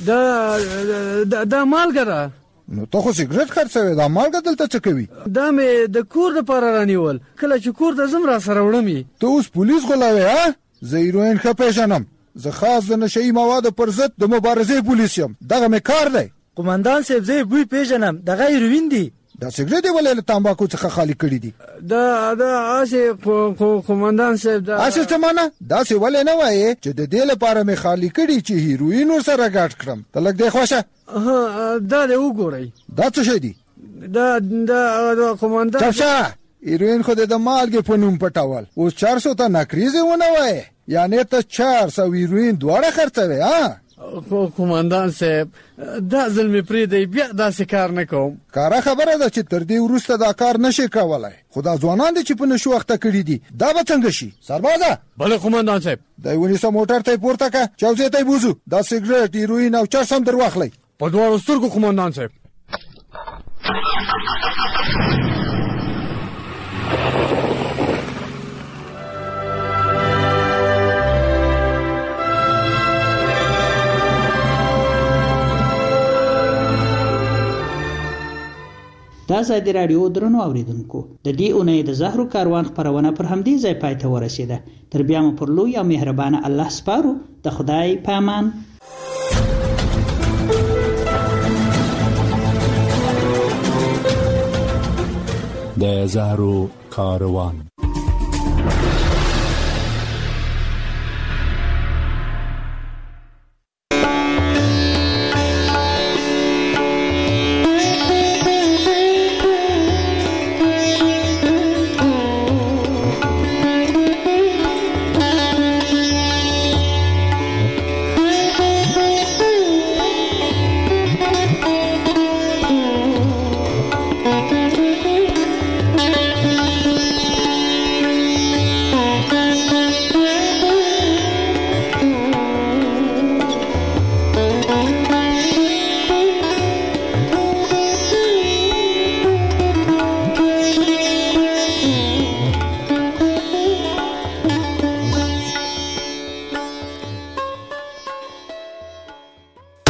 دا مالګه ده. نو ته خو سیګریټ خرڅوې دا مالګه دلته څه کوي؟ دا مې د کور دپاره رانیول کله چې کور ته ځم را سره وړم. ته اوس پولیس غولوې ها؟ زه هیروین ښه پیژنم. زه خاص د نشهیي موادو پر ضد د مبارزې پولیس یم. دغه مې کار دی. قومندان صاحب زه بوی پیژنم دغه هیروین دی. دا سیګریټ یې ولې له تامباکو څخه خالي کړي دي؟ دا اسې قومندان صاحب دا اسې څه معنی؟ داسې ولې نه وایې چې د دې لپاره مې خالي کړي چې هیروین ورسره ګډ کړم. ته لږ دې خوښه دا دې وګورئ. دا څه شی دی؟ دا قومندان چپ شه. هیروین خو دې د مالګې په نوم پټول. اوس 400 ته نکریزې ونه وایې یعنې ته 400 هیروین دواړه خرڅوې ها؟ قومندان صاحب دا ځل مې پرېږدئ بیا داسې کار نه کوم. کاره خبره ده چې تر دې وروسته دا کار نشي کولی. خو دا ځوانان دي چې په نشو اخته کړي دي دا به څنګه شي؟ سربازه بله قومندان صاحب دی ونیسه موټر ته یې پورته که چوځې ته یې بوځو. دا سیګریټ هیروین او چرس هم در واخلئ په دواړو سترګو قومندان صاحب. د ازادي رادیو درنو اوریدونکو د دې اونۍ د زهرو کاروان خبرونه پر همدې ځای پای ته ورسیده. تر بیا مو پر لوی او مهربانه الله سپارو. د خدای په امان. د زهرو کاروان